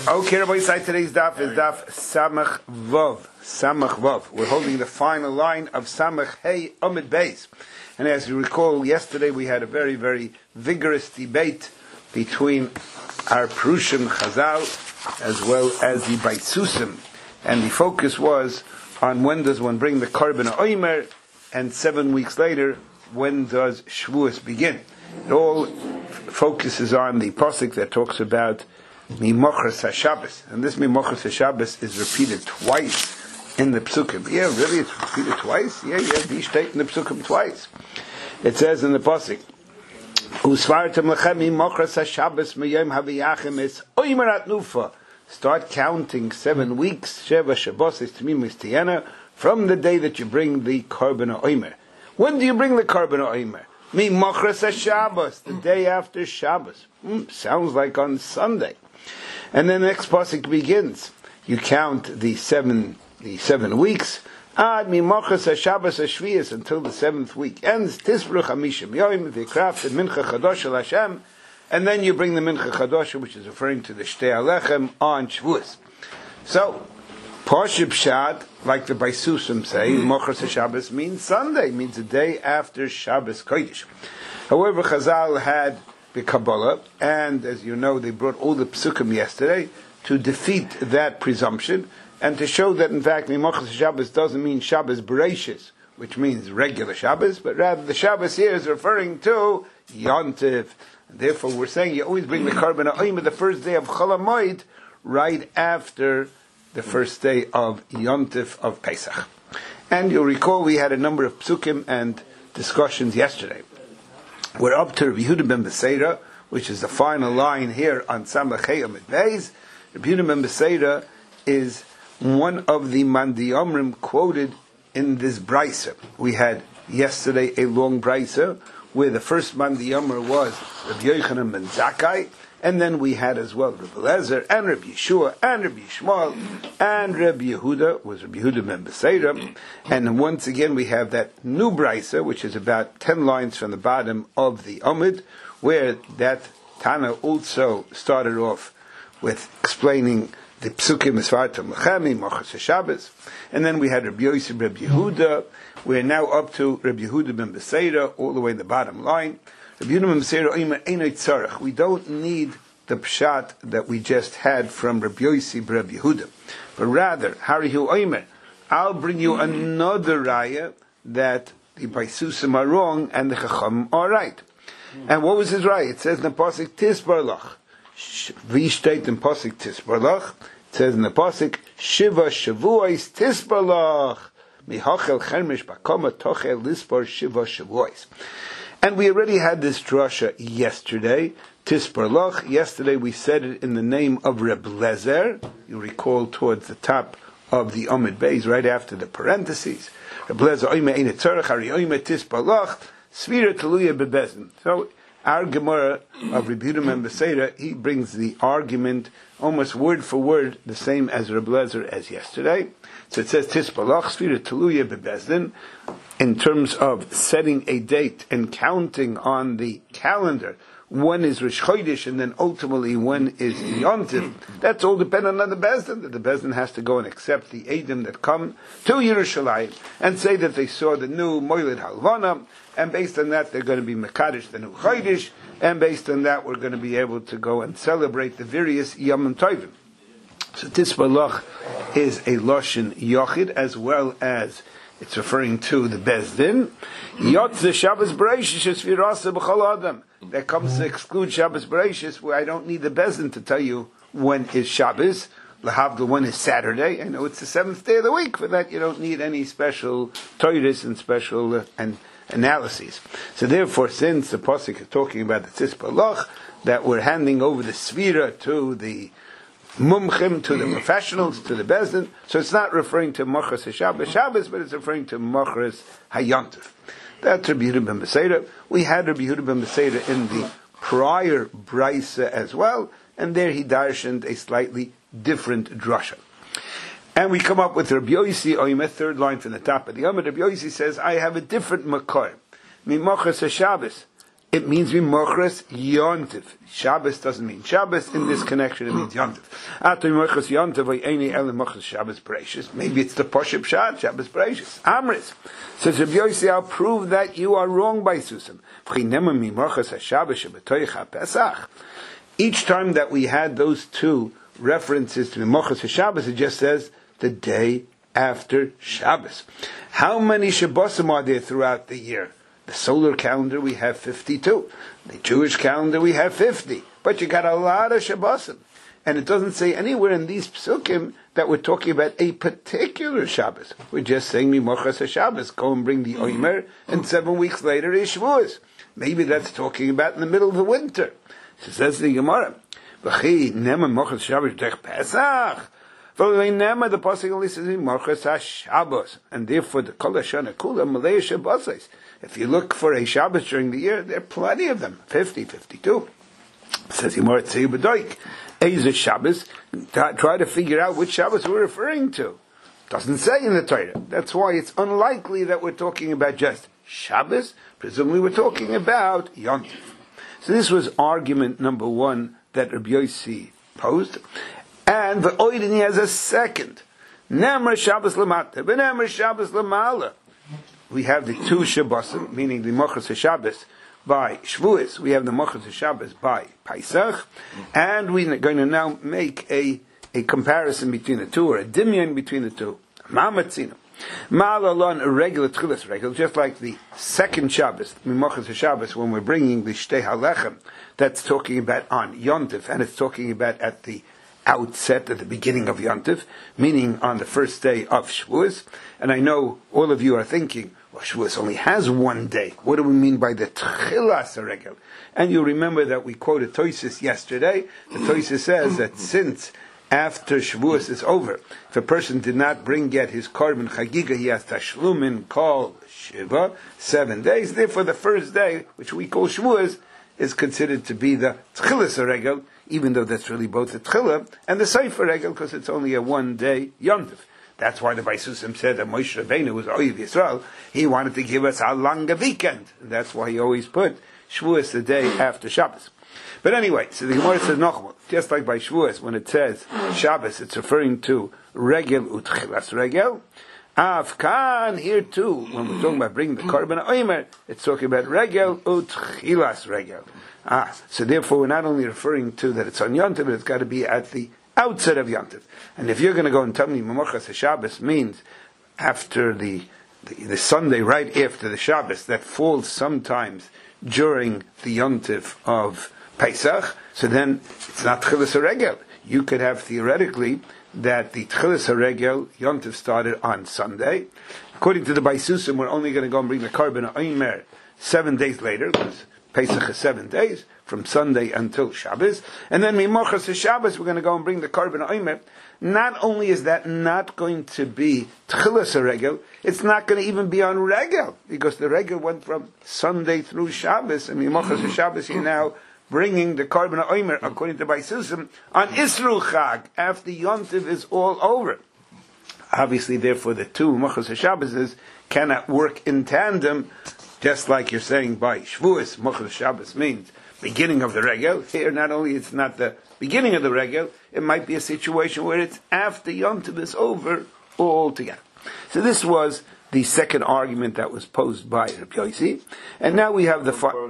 Okay, Rabbi Yisai, today's daf is daf Samach Vav. Samach Vav. We're holding the final line of Samach Hey Amid Beis. And as you recall, yesterday we had a very, very vigorous debate between our Prushim Chazal as well as the Baitzusim. And the focus was on when does one bring the Korban Omer, and 7 weeks later, when does Shavuos begin? It all focuses on the pasuk that talks about Mimochras HaShabbos, and this Mimochras HaShabbos is repeated twice in the Psukim. Yeah, really, it's repeated twice? Yeah, die steht in the Psukim twice. It says in the pasuk, Usvartem lechem Mimochras HaShabbos meyom haviyachem es oimer atnufa. Start counting 7 weeks, Sheva Shabbos is Tmim Tiyana, from the day that you bring the Korban Omer. When do you bring the Korban Omer? Mimochras HaShabbos, the day after Shabbos. Sounds like on Sunday. And then the next pasuk begins. You count the seven weeks. Ad mimochras HaShabbos HaShviyas, until the 7th week ends. Tisbru chamishim yoim v'krafted mincha chadosh el Hashem. And then you bring the mincha chadosh, which is referring to the Shtei Alechem on Shavuos. So, Pashib Pshat, like the Baisusim say, Mimochras HaShabbos means Sunday, means the day after Shabbos Kodesh. However, Chazal had the Kabbalah, and as you know, they brought all the Psukim yesterday to defeat that presumption, and to show that in fact Mimochras Shabbos doesn't mean Shabbos Bereishis, which means regular Shabbos, but rather the Shabbos here is referring to Yontif. Therefore we're saying you always bring the Korban Omer the first day of Chol HaMoed, right after the first day of Yontif of Pesach. And you'll recall we had a number of Psukim and discussions yesterday. We're up to Rabbi Yehuda ben Beseira, which is the final line here on Samach Hey Amid Beis. Rabbi Yehuda ben Beseira is one of the Mandi Omrim quoted in this Brisa. We had yesterday a long Brisa where the first Mandi Omer was Rabbi Yochanan ben Zakkai, and then we had as well Rabbi Lezer and Rabbi Yeshua and Rabbi Yishmael and Rabbi Yehuda was Rabbi Yehuda ben Beseira. And once again we have that new Brisa, which is about 10 lines from the bottom of the Amud, where that Tana also started off with explaining the Psukim Esvartam Lechemi, Mochas HaShabbos. And then we had Rabbi Yosef, Rabbi Yehuda. We're now up to Rabbi Yehuda ben Beseira, all the way in the bottom line. Rabbi Yehuda ben Beseira, Omer Einay Tzarech. We don't need the pshat that we just had from Rabbi Yosef, Rabbi Yehuda. But rather, Harihu Omer, I'll bring you another raya that the Baisusim are wrong and the Chacham are right. And what was his raya? It says in the pasuk Tisbarlach. V'shteit in pasuk Tisbarlach. It says in the pasuk Shiva Shavuos Tisbarlach. Mihachel Chermish Bakoma Tochel Lispar Shiva Shavuos. And we already had this drasha yesterday, Tisbarlach. Yesterday we said it in the name of Reb Lezer. You recall towards the top of the Amid Beis, right after the parentheses. Reb Lezer Oime Eine Tzarech Hari Oime Tisbarlach Svira Teluya Bebezin. So our Gemara of Reb Yehuda ben Beseira, he brings the argument almost word for word the same as Reb Lezer as yesterday. So it says Tisbarlach Svira Teluya Bebezdin, in terms of setting a date and counting on the calendar when is Rosh Chodesh and then ultimately when is Yontif. That's all dependent on the Bezdin. That the Bezdin has to go and accept the Edom that come to Yerushalayim and say that they saw the new Moiled Halvana, and based on that they're going to be Mekadosh the new Chodesh, and based on that we're going to be able to go and celebrate the various Yom Tovim. So Tisbarlach is a Lashon Yochid, as well as it's referring to the Bezdin. Yotz the Shabbos Bereishis Virasa B'chol Adam. That comes to exclude Shabbos Bereishis, where I don't need the Bezdin to tell you when is Shabbos. Lahavdil, when is Saturday. I know it's the 7th day of the week. For that you don't need any special Torahs and special and analyses. So therefore, since the pasuk is talking about the Tisbarlach, that we're handing over the Svira to the Mumchim, to the professionals, to the Bezdin. So it's not referring to Mochras HaShabbos, but it's referring to Mochras HaYontif. That's Rabbi Yehuda ben Beseira. We had Rabbi Yehuda ben Beseira in the prior Brisa as well, and there he darshaned a slightly different drasha. And we come up with Rabbi Yossi, Oymet, third line from the top of the Amud. Rabbi Yossi says, I have a different makor. Mimochras HaShabbos it means Mimochras Yontif. Shabbos doesn't mean Shabbos. In this connection, it means Yontif. After Mimochras Yontif, Shabbos Bereshis. Maybe it's the Poshup Shad, Shabbos Bereshis. Amris. Says Rabbi Yossi, I'll prove that you are wrong by Susim. Each time that we had those two references to Mimochras Shabbos, it just says the day after Shabbos. How many Shabbosim are there throughout the year? The solar calendar we have 52. The Jewish calendar we have 50. But you got a lot of Shabbosim. And it doesn't say anywhere in these psukim that we're talking about a particular Shabbos. We're just saying Mimochas Shabbos. Go and bring the Omer, and 7 weeks later is Shavuos. Maybe that's talking about in the middle of the winter. So says the Gemara. V'chi nema Mimochas Shabbos tech Pesach. The pasuk only says Mimochas Shabbos, and therefore the Kol Hashana Kula Malay Shabbos. If you look for a Shabbos during the year, there are plenty of them. 50, 52. Says Gemara Tzei B'Doik. Eiz Shabbos. Try to figure out which Shabbos we're referring to. Doesn't say in the Torah. That's why it's unlikely that we're talking about just Shabbos. Presumably we're talking about Yontif. So this was argument number one that Rabbi Yossi posed. And the Oidini has a second. Nemar Shabbos Lamata, V'nemar Shabbos Lamala. We have the two Shabbosim, meaning the Mochas HaShabbos by Shavuos. We have the Mochas HaShabbos by Pesach. And we're going to now make a comparison between the two, or a dimion between the two. Ma'amatzina. Ma'alalon, a regular Tchilas regular, just like the second Shabbos, Mochas HaShabbos, when we're bringing the Shtei HaLechem, that's talking about on Yontif, and it's talking about at the outset, at the beginning of Yontif, meaning on the first day of Shavuos. And I know all of you are thinking, well, Shavuos only has one day. What do we mean by the Tchilas HaRegel? And you remember that we quoted Toises yesterday. The Toises says that since after Shavuos is over, if a person did not bring yet his Korban Chagiga, he has Tashlumin Kol Shiva, 7 days. Therefore, the first day, which we call Shavuos, is considered to be the Tchilas HaRegel, even though that's really both the Tchila and the Sefer Regel, because it's only a 1 day Yontif. That's why the Baisusim said that Moshe Rabbeinu was Oyev Yisrael. He wanted to give us a longer weekend. And that's why he always put Shavuos the day after Shabbos. But anyway, so the Gemara says Nochmal, just like by Shavuos, when it says Shabbos, it's referring to Regel Utchilas Regel. Afkan, here too, when we're talking about bringing the Korban Omer, it's talking about Regel Utchilas Regel. So therefore we're not only referring to that it's on Yontif, but it's got to be at the outset of Yontif. And if you're going to go and tell me Mimochas HaShabbos means after the Sunday right after the Shabbos, that falls sometimes during the Yontif of Pesach, so then it's not Tchilas HaRegel. You could have theoretically that the Tchilas HaRegel Yontif started on Sunday. According to the Baisusim, we're only going to go and bring the Korban Omer 7 days later, because Pesach is 7 days, from Sunday until Shabbos. And then Mimochas Shabbos, we're going to go and bring the Korban Omer. Not only is that not going to be Tchilas HaRegel, it's not going to even be on Regel, because the Regel went from Sunday through Shabbos, and Mimochas Shabbos, you're now bringing the Korban Omer, according to Baisusim, on Isru Chag, after Yontiv is all over. Obviously, therefore, the two Mimochas Shabbos cannot work in tandem. Just like you're saying by Shavuos, Mochel Shabbos means beginning of the Regel. Here, not only it's not the beginning of the Regel, it might be a situation where it's after Yom Tov is over altogether. So this was the second argument that was posed by Rabbi Yossi. And now we have the...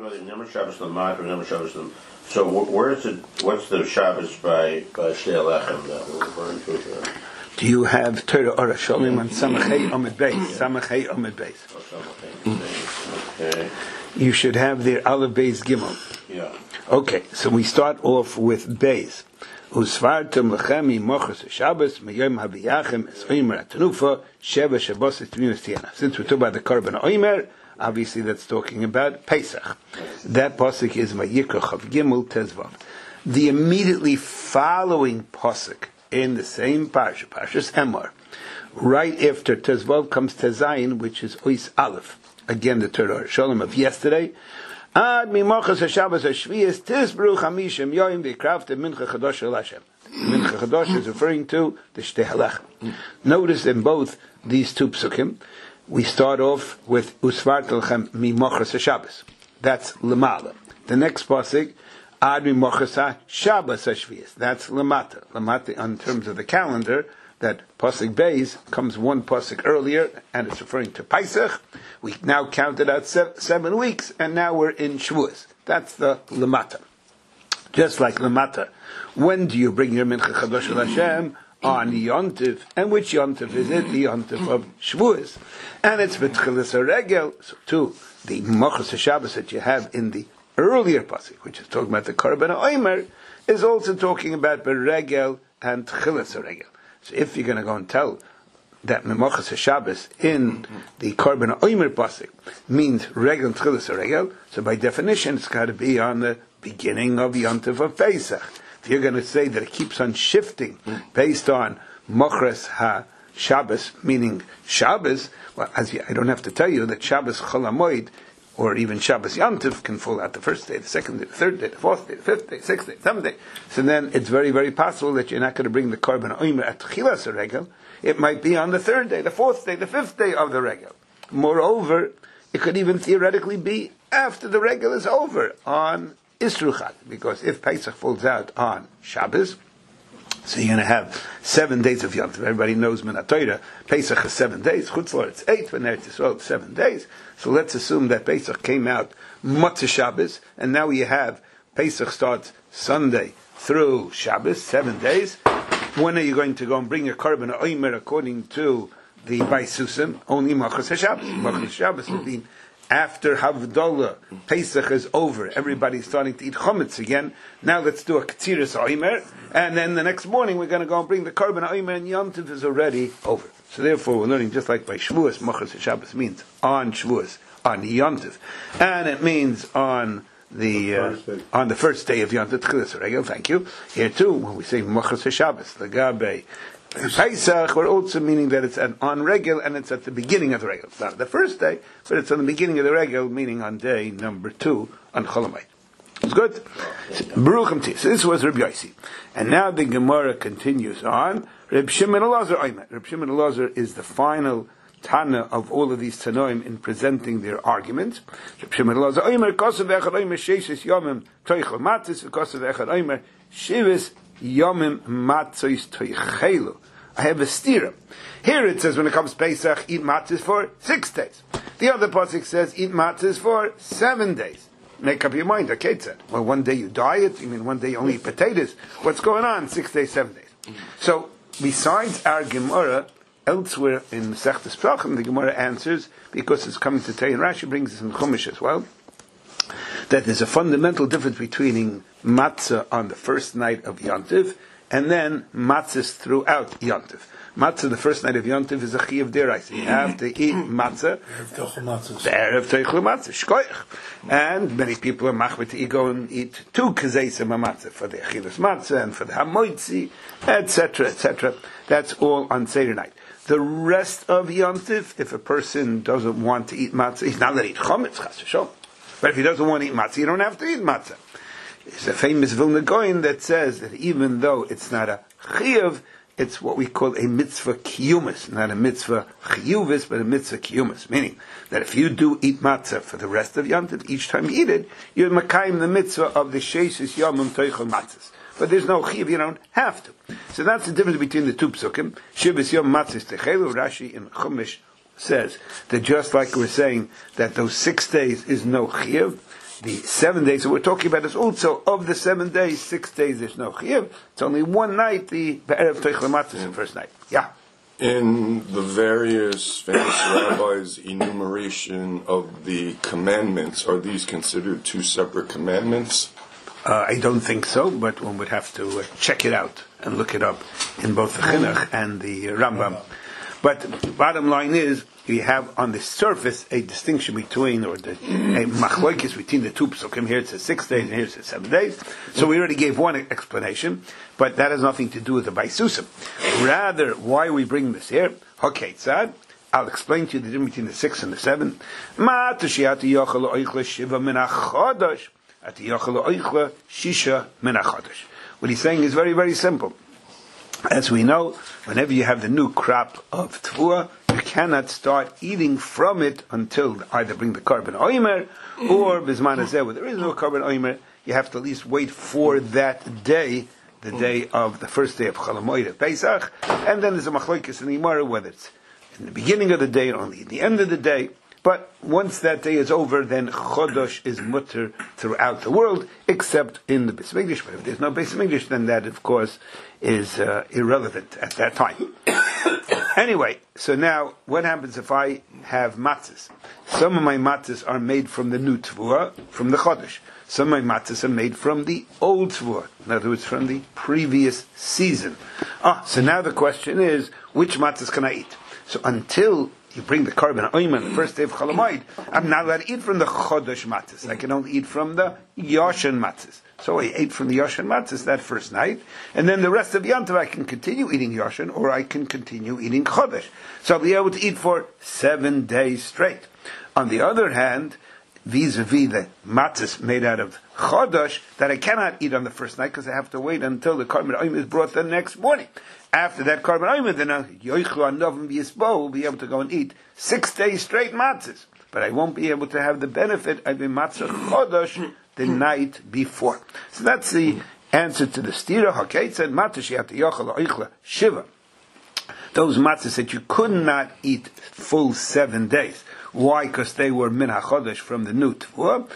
So where is it? What's the Shabbos by Shtei HaLechem that we're referring to here? Do you have Torah Or Hasholim on Samachei Omid Beis? Samachei Omid Beis. Okay. You should have their Aleph Beis Gimel. Yeah. Okay, so we start off with Beis. Usvartem lechem mochas Shabbos meyom habiyachem esreimer atanufa sheva Shabbos etminus tiana. Since we're talking about the Korban Omer, obviously that's talking about Pesach. That pasuk is Vayikra Chav Gimel Tezvav. The immediately following pasuk in the same parsha, Parshas Emor, right after Tezvav comes Tezayin, which is Ois Aleph. Again, the Torah Shalom of yesterday. Ad mimochas haShabbos haShviyas tisbru chamishim yoyim v'krafte mincha chadosh el Hashem. Mincha chadosh is referring to the Shtei HaLechem. Notice in both these two psukim, we start off with Usvart lechem mimochas haShabbos. That's lemala. The next pasuk, ad mimochas Shabbos hashvius. That's lamata. Lamata, in terms of the calendar, that pasuk Beis comes one pasuk earlier, and it's referring to Pesach. We now counted out 7 weeks, and now we're in Shavuos. That's the lamata. Just like lamata. When do you bring your mincha chadosh el Hashem? On Yontiv. And which Yontiv is it? The Yontiv of Shavuos. And it's B'tchilas HaRegel. So too, the Mochos HaShabbos that you have in the earlier pasuk, which is talking about the Korban HaOmer, is also talking about B'regel and Tchilas HaRegel. So if you're going to go and tell that Mochos HaShabbos in the Korban HaOmer pasuk means Regel and Tchilas HaRegel, so by definition it's got to be on the beginning of Yontiv of Pesach. If you're going to say that it keeps on shifting based on Mochres HaShabbos, meaning Shabbos, well, I don't have to tell you that Shabbos Chol HaMoed, or even Shabbos Yontif, can fall out the first day, the second day, the third day, the fourth day, the fifth day, sixth day, seventh day. So then it's very, very possible that you're not going to bring the Korban Omer at Tchilas HaRegel. It might be on the third day, the fourth day, the fifth day of the Regel. Moreover, it could even theoretically be after the Regel is over, on Isruchat, because if Pesach falls out on Shabbos, so you're going to have 7 days of Yom Tov. Everybody knows Minat Torah, Pesach is 7 days, Chutzlar it's 8, when Eretz Yisrael it's 7 days. So let's assume that Pesach came out Motzei Shabbos, and now you have Pesach starts Sunday through Shabbos, 7 days. When are you going to go and bring your Korban Omer according to the Baisusim? Only Mochos HaShabbos. Mochos HaShabbos will be after Havdalah, Pesach is over, everybody's starting to eat chometz again. Now let's do a Ketziras Omer, and then the next morning we're going to go and bring the Korban Omer, and Yom Tov is already over. So therefore we're learning just like by Shavuos, Mochos HaShabbos means on Shavuos, on Yom Tov, and it means on the first day of Yom Tov, Tchilas HaRegel, thank you. Here too, when we say Mochos HaShabbos, Lagabe Pesach, we're also meaning that it's on Regel, and it's at the beginning of the Regel. It's not the first day, but it's on the beginning of the Regel, meaning on day number 2 on Chol HaMoed. It's good. Baruch Ti. So this was Rabbi Yossi, and now the Gemara continues on. Reb Shimon Elazar Omer. Reb Shimon Elazar is the final Tana of all of these Tanoim in presenting their arguments. Reb Shimon Elazar Omer Kosav Echad Omer Sheishis Yomim Toichel Matzis Kosav Echad Omer Shivas Yomim Matzos Toichelu. I have a stira. Here it says when it comes Pesach, eat matzahs for 6 days. The other pasuk says eat matzahs for 7 days. Make up your mind. Okay, it said. Well, one day you diet. You mean one day you only eat potatoes? What's going on? 6 days, 7 days. So besides our Gemara, elsewhere in Masechtas Pesachim, the Gemara answers, because it's coming to Tei, and Rashi brings this in Chumash as well, that there's a fundamental difference between matzah on the first night of Yom Tov and then matzahs throughout Yom Tov. Matzah the first night of Yom Tov is a chiyuv deraisa. You have to eat matzah. Erev teichel matzah. Shkoich. And many people are machmir to go and eat 2 kazeisim matzah for the achilas matzah and for the hamoitzi, etc., etc. That's all on Seder night. The rest of Yom Tov, if a person doesn't want to eat matzah, he's not allowed to eat chometz, chas v'sholom. But if he doesn't want to eat matzah, you don't have to eat matzah. There's a famous Vilna Gaon that says that even though it's not a chiyuv, it's what we call a mitzvah kiyumis, not a mitzvah chiyuvis, but a mitzvah kiyumis. Meaning that if you do eat matzah for the rest of Yom Tov, each time you eat it, you're makayim the mitzvah of the sheishis yomim toichel matzahs. But there's no chiyuv, you don't have to. So that's the difference between the two psukim. Shivas yom matzahs techelu. Rashi in Chumash says that just like we're saying that those 6 days is no chiyuv, the 7 days that we're talking about is also of the 7 days, 6 days there's no chiyuv. It's only one night, the Erev Teichel Matzah, the first night. Yeah. In the various famous rabbis' enumeration of the commandments, are these considered 2 separate commandments? I don't think so, but one would have to check it out and look it up in both the Chinuch and the Rambam. But bottom line is, you have on the surface a distinction between, or a machloikis between the 2 psukim. Here it says 6 days, and here it says 7 days. So we already gave one explanation, but that has nothing to do with the Baisusim. Rather, why are we bringing this here? Okay, Tzad, I'll explain to you the difference between the 6 and the 7. What he's saying is very, very simple. As we know, whenever you have the new crop of Tfuah, you cannot start eating from it until either bring the Korban Omer, or Bizman Hazeh, where there is no Korban Omer, you have to at least wait for that day, the day of the first day of Chol Hamoed Pesach, and then there's a machlokes in the Gemara, whether it's in the beginning of the day or only at the end of the day. But once that day is over, then Chodosh is mutter throughout the world, except in the Beis Mikdash. But if there's no Beis Mikdash, then that, of course, is irrelevant at that time. Anyway, so now, what happens if I have matzahs? Some of my matzahs are made from the new Tvuah, from the Chodesh. Some of my matzahs are made from the old Tvuah, in other words, from the previous season. So now the question is, which matzahs can I eat? So until you bring the Korban Omer the first day of Chol Hamoed, I'm not allowed to eat from the Chodesh matzahs. I can only eat from the Yoshan matzahs. So I ate from the Yoshan matzahs that first night, and then the rest of Yom Tov I can continue eating Yoshan, or I can continue eating Chodesh. So I'll be able to eat for 7 days straight. On the other hand, vis-a-vis the matzahs made out of Chodesh, that I cannot eat on the first night because I have to wait until the Korban Omer is brought the next morning. After that Korban Omer, then Yoichlu Anovim V'Yisbo will be able to go and eat 6 days straight matzahs. But I won't be able to have the benefit of a matzah Chodesh the night before. So that's the answer to the stira. Hakei said matzah you have to yochel oichle shiva. Those matzahs that you could not eat full 7 days. Why? Because they were min hachodesh from the new Tvuah.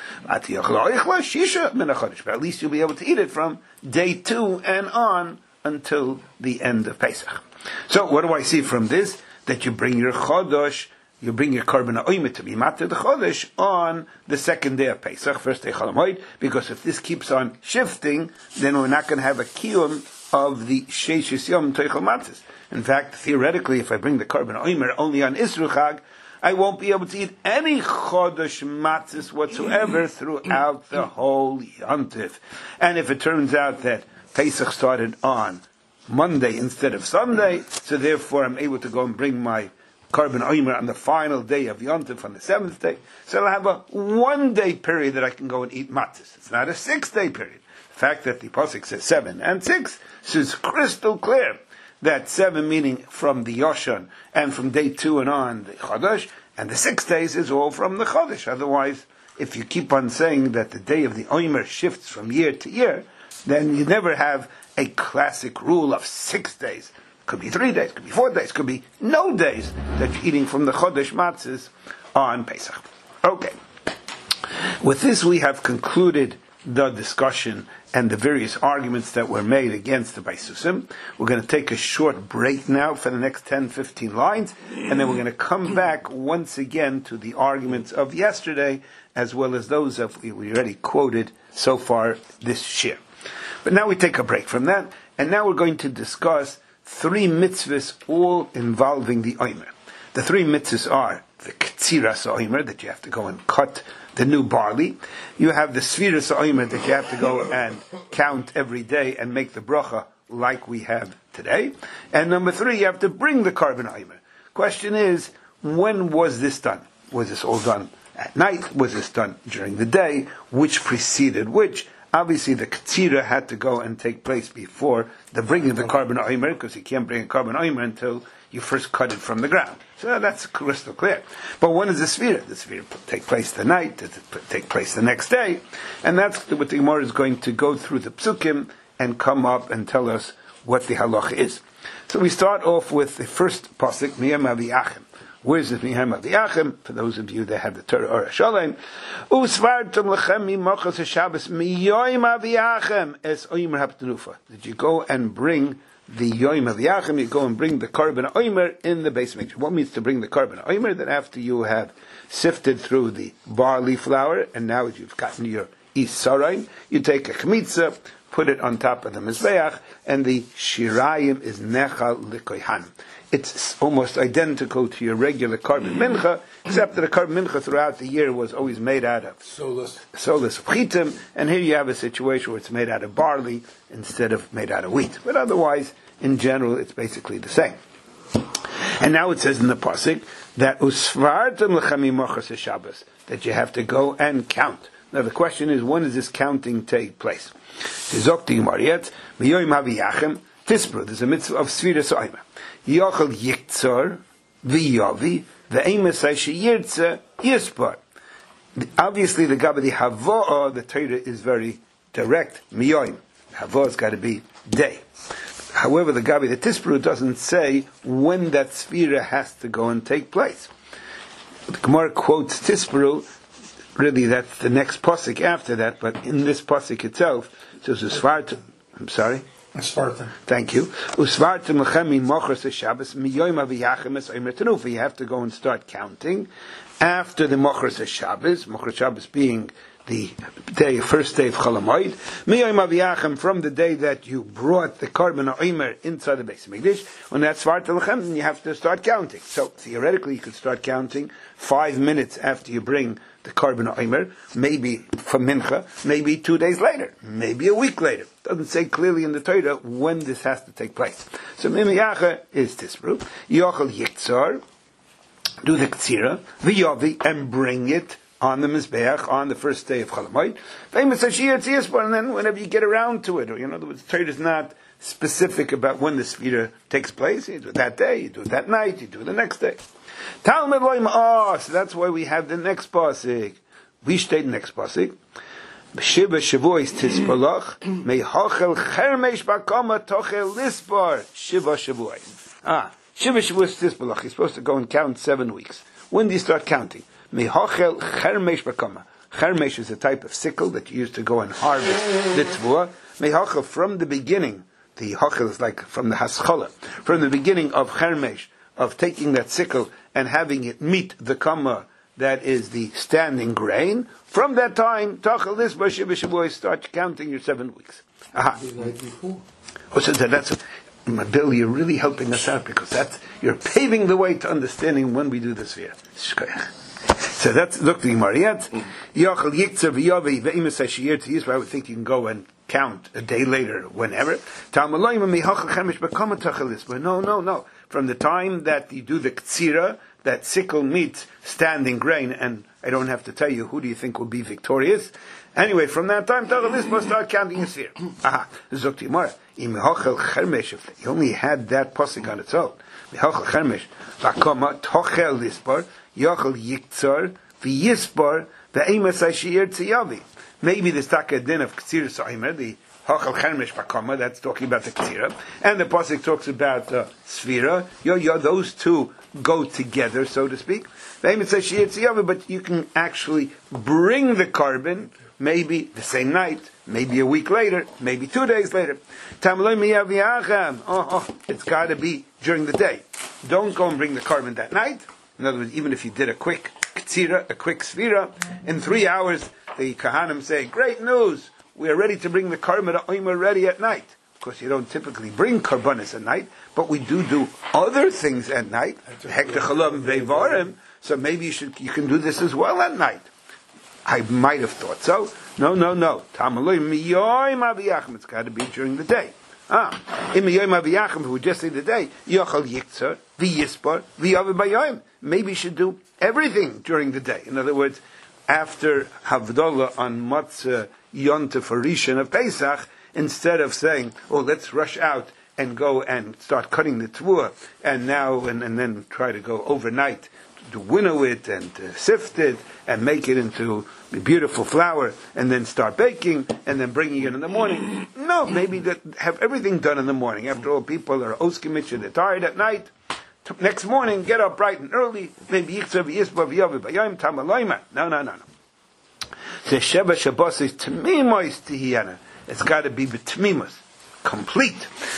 Shisha min hachodesh. But at least you'll be able to eat it from day 2 and on until the end of Pesach. So what do I see from this? That you bring your chodesh, you bring your Korban Omer to be matter the chodesh on the second day of Pesach, first day Chol Hamoed, because if this keeps on shifting, then we're not going to have a kiyum of the Sheishis Yom Teichel Matzahs. In fact, theoretically, if I bring the Korban Omer only on Isru Chag, I won't be able to eat any Chodesh Matzahs whatsoever throughout the whole Yontif. And if it turns out that Pesach started on Monday instead of Sunday, so therefore I'm able to go and bring my Korban Omer on the final day of Yontif on the 7th day. So I'll have a 1 day period that I can go and eat matzahs. It's not a 6 day period. The fact that the Pasuk says 7 and 6, so it's crystal clear that 7 meaning from the Yoshan and from day 2 and on the Chodesh, and the 6 days is all from the Chodesh. Otherwise, if you keep on saying that the day of the Omer shifts from year to year, then you never have a classic rule of 6 days. Could be 3 days, could be 4 days, could be no days that you're eating from the Chodesh matzahs on Pesach. Okay. With this we have concluded the discussion and the various arguments that were made against the Baisusim. We're going to take a short break now for the next 10-15 lines, and then we're going to come back once again to the arguments of yesterday, as well as those that we already quoted so far this year. But now we take a break from that, and now we're going to discuss 3 mitzvahs, all involving the Omer. The 3 mitzvahs are the Ketziras Omer, that you have to go and cut the new barley. You have the Sfiras Omer, that you have to go and count every day and make the bracha like we have today. And number 3, you have to bring the Korban Omer. Question is, when was this done? Was this all done at night? Was this done during the day? Which preceded which? Obviously, the Ketzira had to go and take place before the bringing of the Korban Omer, because you can't bring a Korban Omer until you first cut it from the ground. So that's crystal clear. But when is the Sfira? The Sfira take place the night, does it take place the next day? And that's what the Gemara is going to go through the Psukim and come up and tell us what the halacha is. So we start off with the first pasuk, Miyam Aviyachem. Where's this Miyam Aviyachem? For those of you that have the Torah or Shalom, Usvartum lechem mimachas haShabbos miyoim Aviyachem es Omer haptenufa. Did you go and bring the Yom Aviyachem? You go and bring the Korban Omer in the Beis Mikdash. What means to bring the Korban Omer? That after you have sifted through the barley flour, and now you've gotten your Isaraim, you take a chmitza, put it on top of the Mizbeach, and the Shirayim is Nechal L'Koyhan. It's almost identical to your regular Korban Mincha, except that the Korban Mincha throughout the year was always made out of Solas Chitim, and here you have a situation where it's made out of barley instead of made out of wheat. But otherwise, in general, it's basically the same. And now it says in the pasuk that Usvartem L'Chamim Mochas HaShabbos, that you have to go and count. Now the question is, when does this counting take place? Tispru, there's a mitzvah of Sfiras Oimer. Yochel Yiktzor, V'yavi, V'emes Yirtze, Yispar. Obviously, the Gabadi Havoah, the Torah is very direct. Miyoim. Havoah's got to be day. However, the Gabi, the Tispru, doesn't say when that Sfira has to go and take place. The Gemara quotes Tispru, really that's the next pasuk after that, but in this pasuk itself, it says Usvarta. I'm sorry? Usvarta. Thank you. Usvarta Mechemi Mochras Shabbos Miyoim Aviyachem Es Omer Tenufa. You have to go and start counting after the Mochras Shabbos, Mochras Shabbos being the first day of Chol Hamoed, Miyom Aviyachem, from the day that you brought the Korban Omer inside the Beis Hamikdash, when that's Svarta Lechem, then you have to start counting. So theoretically, you could start counting 5 minutes after you bring the Korban Omer, maybe from Mincha, maybe 2 days later, maybe a week later. It doesn't say clearly in the Torah when this has to take place. So Mimiyacha is Tisbru, Yochel Yiktzor, do the Ktsira, V'yavi, and bring it on the Mizbeach on the first day of Chol Hamoed. Famous Ashir Tziyasbar, and then whenever you get around to it, or in other words, the Torah is not specific about when the Sfira takes place. You do it that day, you do it that night, you do it the next day. Talmud Loim, so that's why we have the next pasuk. We state the next pasuk. Shiva Shavuos Tispalach, Mehachel Chermesh Bakama Tochel Lisbar, Shiva Shavuos. Shiva Shavuos Tispalach, you're supposed to go and count 7 weeks. When do you start counting? Mehachel Chermesh Bakama. Chermesh is a type of sickle that you use to go and harvest the tzvua. Mehachel, from the beginning, the hachel is like from the haschala, from the beginning of Chermesh, of taking that sickle and having it meet the kama, that is the standing grain. From that time, Tachel this Shiva Shavuos, start counting your 7 weeks. So that's Bill, you're really helping us out because you're paving the way to understanding when we do this here. So that's look the Mariyat. Yochel Yiktzer v'Yavi ve'imus hashiyir to use. I would think you can go and count a day later, whenever. No. From the time that you do the Ktsira, that sickle meets standing grain, and I don't have to tell you who do you think will be victorious. Anyway, from that time, must start counting your sphere. Zok Yomara. If you only had that pasuk on its own, maybe the Taka Din of Ktsir Sa'imer, the Hachal Chermesh Bakama, that's talking about the Ktsira, and the pasuk talks about Sfira. Those two go together, so to speak. But you can actually bring the carbon maybe the same night, maybe a week later, maybe 2 days later. It's got to be during the day. Don't go and bring the carbon that night. In other words, even if you did a quick Ktsira, a quick Sfira, in 3 hours, the Kahanim say, great news, we are ready to bring the Karban Omer ready at night. Of course, you don't typically bring Karbanis at night, but we do other things at night. So maybe you can do this as well at night. I might have thought so. No. It's got to be during the day. If we just say the day, maybe you should do everything during the day. In other words, after Havdalah on Matzah Yontif Rishon of Pesach, instead of saying, let's rush out and go and start cutting the tvua, and then try to go overnight to winnow it and sift it and make it into a beautiful flour and then start baking and then bringing it in the morning. No, maybe have everything done in the morning. After all, people are oskimich and they're tired at night. Next morning, get up bright and early. Maybe Yitzhak v'Yisba v'Yavi b'Yom Tamaloyma. No. The Sheva Shabbos is Tmimois Tihiyana. It's got to be b'Tmimos, complete.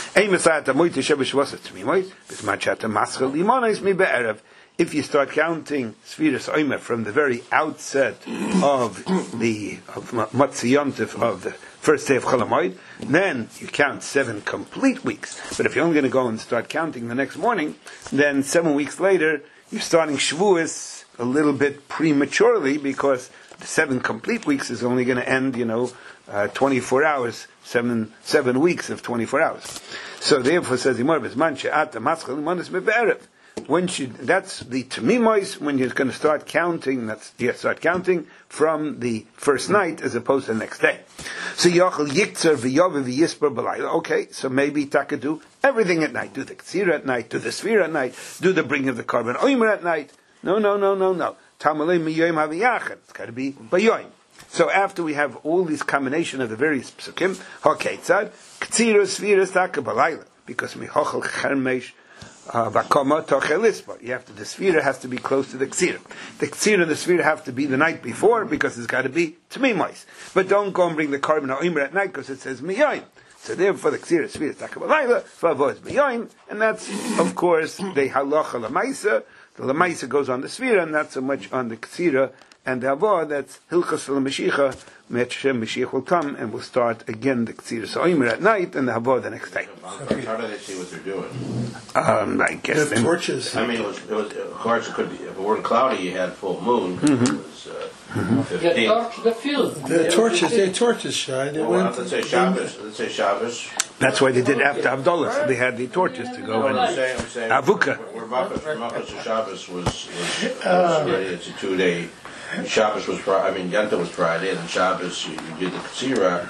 If you start counting Sfiras Omer from the very outset of Matzah Yontif, of the first day of Chol Hamoed, then you count 7 complete weeks. But if you're only going to go and start counting the next morning, then 7 weeks later, you're starting Shavuos a little bit prematurely, because the 7 complete weeks is only going to end, 24 hours, 7 weeks of 24 hours. So therefore, says Yimar, B'zman she'ata matzchal limonos me'be'erev. that's the Tamimois, when you're going to start counting, start counting from the first night as opposed to the next day. So Yochel Yiktzer v'Yove v'Yisper b'Layla. Okay, so maybe Taka do everything at night. Do the Ktsira at night, do the Sfira at night, do the bringing of the Korban Omer at night. No. Tamalei miyoyim haviyachin. It's got to be bayoyim. So after we have all these combination of the various psukim, haketzad Ktsira Sfira Taka b'Layla, because mihochel chermesh. You have to, the Sfira has to be close to the Ksira. The Ksira and the Sfira have to be the night before, because it's got to be Tmimais. But don't go and bring the Korban Omer at night, because it says Miyoim. So therefore the Ksira Sfira Takabalayla, Favoz Miyoim, and that's, of course, the Halacha Lamaisa. The Lamaisa goes on the Sfira, and not so much on the Ksira and the Avah. That's Hilchas L'Mashiach. Mashiach will come, and we'll start again the Ktziras Omer at night, and the Havah the next day. How do they see what they're doing? I guess the torches. I mean, it was, of course, it could be, if it weren't cloudy, you had full moon. It was 15. The torches shine. Let's say Shabbos. That's why they did after Havdalah, so they had the torches to go and I'm saying, Avuka. Where Mapas to Shabbos was already, it's a 2-day. Shabbos was Yanta was Friday, and then Shabbos you did the Katsira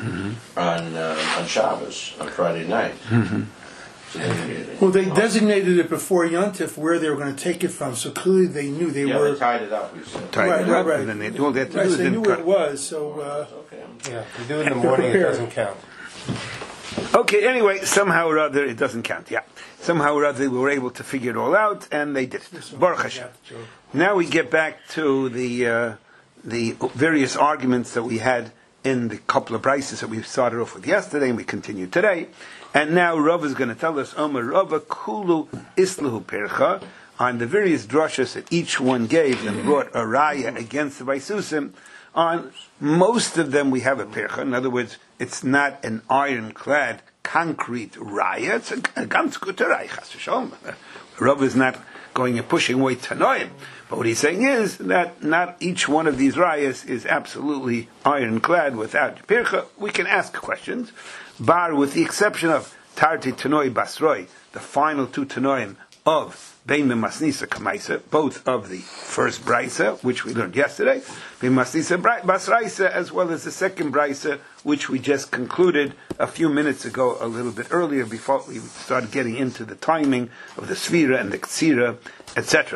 on Shabbos on Friday night. Well, they designated it before Yontif where they were going to take it from, so clearly they knew they were. They tied it up. We said. Right. And then they all they had to do Right, is so they knew cut. where it was. So yeah, if you do it in the morning, it doesn't count. Okay, anyway, somehow or other it doesn't count. Yeah, somehow or other we were able to figure it all out, and they did it. Baruch Hashem. Now we get back to the various arguments that we had in the couple of brises that we started off with yesterday, and we continue today. And now Rav is going to tell us, Omer Rava Kulu Islahu Percha, on the various drashas that each one gave and brought a raya against the Vaisusim. On most of them we have a Percha. In other words, it's not an ironclad, concrete raya. It's a ganz gute raya. Rav is not going and pushing away Tanoim. But what he's saying is that not each one of these rayas is absolutely ironclad without Pircha. We can ask questions. Bar, with the exception of Tarti Tanoi Basroi, the final two Tanoim of Bein Masnisa Kamaisa, both of the first Brisa, which we learned yesterday, Bein Masnisa Basraisa, as well as the second Brisa, which we just concluded a few minutes ago, a little bit earlier, before we started getting into the timing of the Sfira and the Ktsira, etc.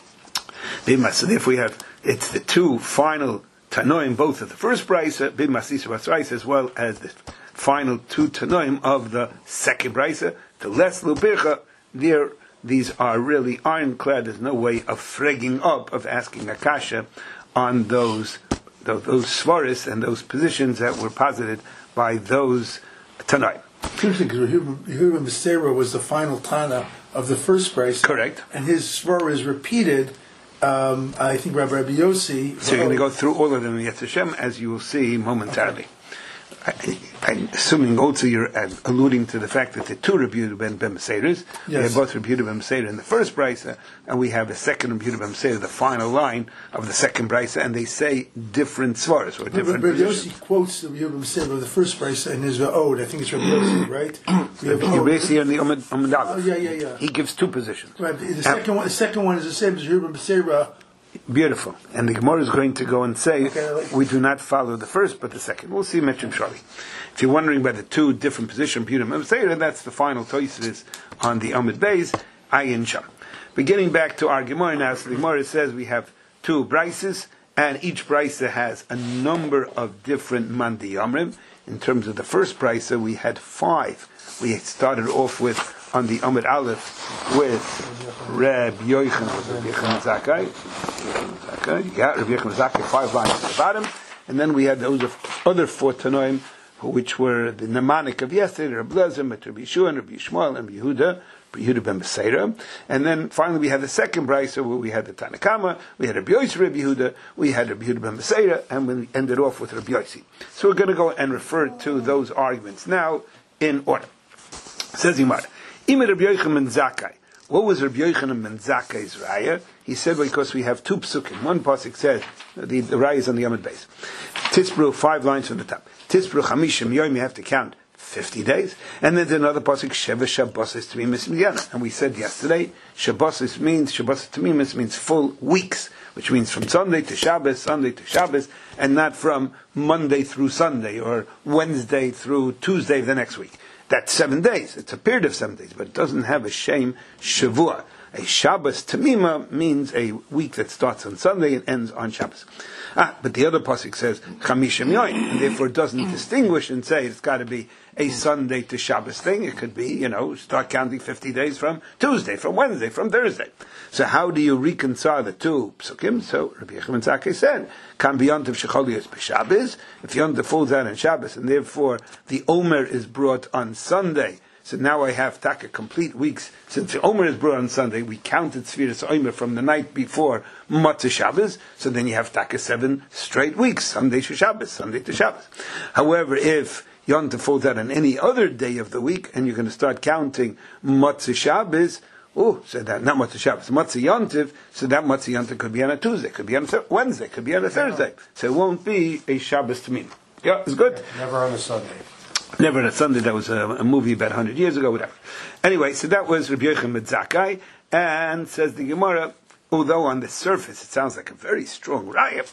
So therefore we have, it's the two final Tanoim, both of the first Brisa, Bein Masnisa Basraisa, as well as the final two Tanoim of the second Brisa, the less Lupircha, these are really ironclad. There's no way of fregging up, of asking Akasha on those svaris and those positions that were posited by those Tanoim. Interesting, because Yehuda Beseira was the final Tana of the first Brisa. Correct. And his svar is repeated, I think, Rabbi Yossi. So you're going to go through all of them, Yetz Hashem, as you will see momentarily. I'm assuming also you're alluding to the fact that the two Rebuta Ben Meseiras, yes. We have both Rebuta Ben Meseira in the first Brisa, and we have a second Rebuta Ben Meseira, the final line of the second Brisa, and they say different svaras or different Rabbi Yossi quotes the Rebuta Ben Meseira of the first Brisa in his Ode. I think it's Rabbi Yossi, right? Rabbi Yossi and the Amud Oh, yeah. He gives two positions. Right. The second one is the same as Rebuta Ben Meseira. Beautiful. And the Gemara is going to go and say, we do not follow the first, but the second. We'll see mentioned shortly. If you're wondering about the two different positions, that's the final Tosfos on the Amud Beis, Ayin Sham. Beginning back to our Gemara now, so the Gemara says we have two Brises, and each Brisa has a number of different Mandi Yomrim. In terms of the first Brisa, we had 5. We started off with, on the Amud Aleph, with Reb Yochanan Zakkai. Reb Yochanan Zakkai, 5 lines at the bottom. And then we had those other 4 Tanoim, which were the Nemanik of yesterday, Reb Lezer, Reb Yeshua, and Reb Yishmael, and Yehuda Ben Beseira. And then finally we had the second Brisa, where we had the Tanakama, we had Reb Yossi, Reb Yehuda, we had Reb Yehuda Ben Beseira, and we ended off with Reb Yossi. So we're going to go and refer to those arguments now in order. Says Yimar, Ime Reb Yochanan Zakkai. What was Reb Yochanan ben Zakkai's raya? He said because we have 2 psukim. One pasuk says the raya is on the Amud Beis. Tisbru, 5 lines from the top. Tisbru Chamishim Yom, you have to count 50 days. And then there's another pasuk, Sheva Shabbosis Tamimis Midyana. And we said yesterday, Shabbosis Tamimis means full weeks, which means from Sunday to Shabbos, and not from Monday through Sunday, or Wednesday through Tuesday of the next week. That's 7 days. It's a period of 7 days, but it doesn't have a shem Shavua. A Shabbos Tamima means a week that starts on Sunday and ends on Shabbos. But the other pasuk says Chamishim Yoim, and therefore it doesn't distinguish and say it's got to be a Sunday to Shabbos thing. It could be, start counting 50 days from Tuesday, from Wednesday, from Thursday. So how do you reconcile the two psukim? So Rabbi Yochanan Zakkai said, Kan b'yontiv shecholiyos b'Shabbos, if yontiv falls out on Shabbos, and therefore the Omer is brought on Sunday, so now I have taka complete weeks. Since the Omer is brought on Sunday, we counted Sfiras Omer from the night before Matzah Shabbos, so then you have taka 7 straight weeks, Sunday to Shabbos, Sunday to Shabbos. However, if Yontif falls out on any other day of the week, and you're going to start counting Matzah Shabbos, so that, not Matzah Shabbos, Matzah Yontif, so that Matzah Yontif could be on a Tuesday, could be on a Wednesday, could be on a Thursday. So it won't be a Shabbos to me. Yeah, it's good. Never on a Sunday. Never on a Sunday. That was a movie about 100 years ago, whatever. Anyway, so that was Rabbi Yochanan Zakkai, and says the Gemara, although on the surface it sounds like a very strong raya,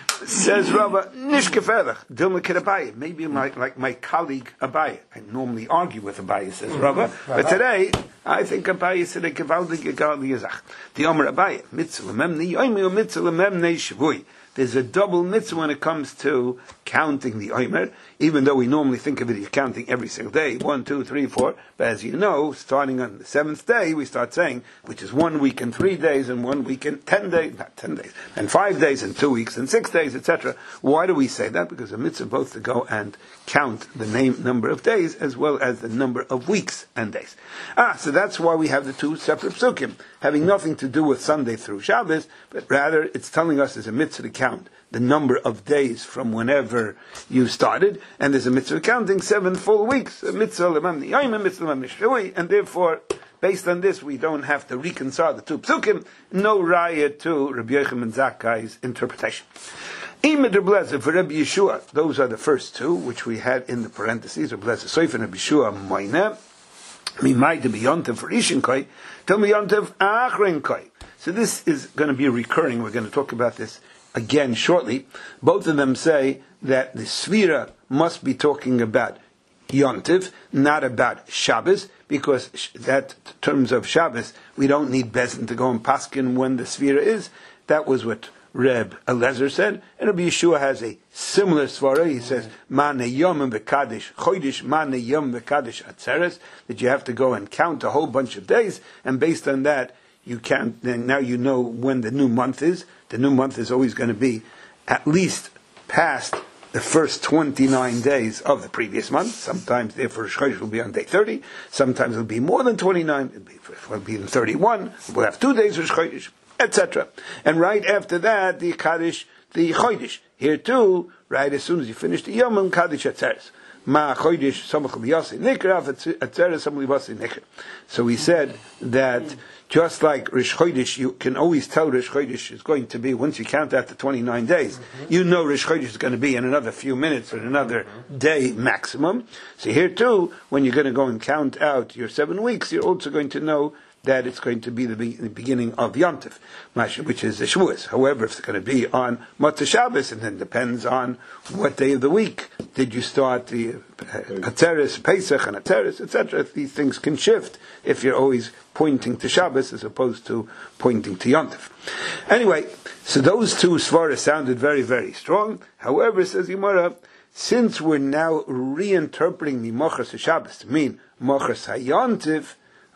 says Rava, Nishkefelach, Dilma Abaye. Maybe like my colleague Abaye. I normally argue with Abaye, says Rava, but today I think Abaye said a gewaldige Yazach. The Omer Abaye, Mitzvah Memni, Yoimi Mitzvah Memnei Shavui. There's a double mitzvah when it comes to counting the Omer, even though we normally think of it as counting every single day, 1, 2, 3, 4. But as you know, starting on the 7th day, we start saying, which is 1 week and 3 days, and 1 week and 10 days, not 10 days, and 5 days, and 2 weeks, and 6 days, etc. Why do we say that? Because the mitzvah both to go and count the number of days, as well as the number of weeks and days. So that's why we have the two separate psukim, having nothing to do with Sunday through Shabbos, but rather it's telling us there's a mitzvah to count the number of days from whenever you started, and there's a mitzvah counting 7 full weeks, a mitzvah lemamni yom, a mitzvah lemamni shavui, and therefore, based on this, we don't have to reconcile the two psukim, no raya to Rabbi Yochanan Zakkai's interpretation. Imid Rabbi Lezer for Rabbi Yeshua, those are the first two, which we had in the parentheses, Rabbi Lezer Soif and Rabbi Yeshua Moineh, Mimai to be Yontev for Ishinkoi, till me Yontev Achrenkoi. So this is going to be recurring, we're going to talk about this again shortly. Both of them say that the Sfira must be talking about Yontiv, not about Shabbos, because that terms of Shabbos, we don't need Bezin to go and paskin when the Sfira is. That was what Reb Eliezer said, and Rabbi Yeshua has a similar svara. He says, "Mane yom v'kadosh chodesh, mane yom v'kadosh atzeres," that you have to go and count a whole bunch of days, and based on that, you count. Then now you know when the new month is. The new month is always going to be at least past the first 29 days of the previous month. Sometimes, therefore, Rosh Chodesh will be on day 30. Sometimes it will be more than 29. It will be in 31. We'll have 2 days Rosh Chodesh, etc. And right after that, the Kaddish, the Chodesh. Here too, right as soon as you finish the Yom, Kaddish Atzeres. Ma Chodesh Samach L'Yasi Nikra, Atzeres Samach L'Yasi Nikra. So we said that just like Rosh Chodesh, you can always tell Rosh Chodesh is going to be, once you count out the 29 days, you know Rosh Chodesh is going to be in another few minutes or another day maximum. So here too, when you're going to go and count out your 7 weeks, you're also going to know that it's going to be the beginning of Yontif, which is the Shavuos. However, if it's going to be on Matzah Shabbos, and then depends on what day of the week did you start the Atzeres, Pesach, and Atzeres, etc. These things can shift if you're always pointing to Shabbos as opposed to pointing to Yontif. Anyway, so those two svaras sounded very, very strong. However, says Gemara, since we're now reinterpreting the Mochas Shabbos to mean Mochas HaYontif,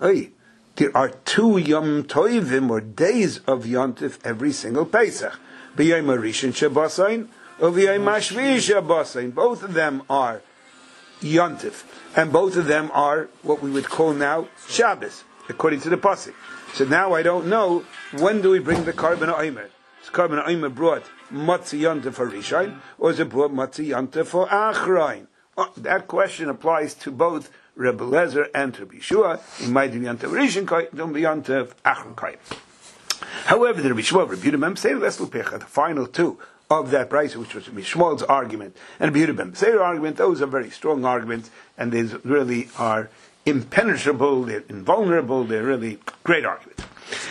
there are 2 Yom Tovim, or days of Yontif, every single Pesach. B'Yom HaRishon Shabbosayin, or B'Yom HaShvi'i Shabbosayin. Both of them are Yontif, and both of them are what we would call now Shabbos, according to the Pasuk. So now I don't know, when do we bring the Karban HaOmer? Is Karban HaOmer brought Matzah Yontif for Rishon, or is it brought Matzah Yontif for Achrein? That question applies to both Rebbe Lezer and Rabbi Yeshua. In my Yontif Rishon Kai, don't be Yontif Achrein Kai. However, the Rabbi Yeshua, Rabbi Yehuda Mem say the final 2 of that brisa, which was Shmuel's argument, and Rabbi Yehuda ben Beseira argument. Those are very strong arguments, and they really are impenetrable, they're invulnerable, they're really great arguments.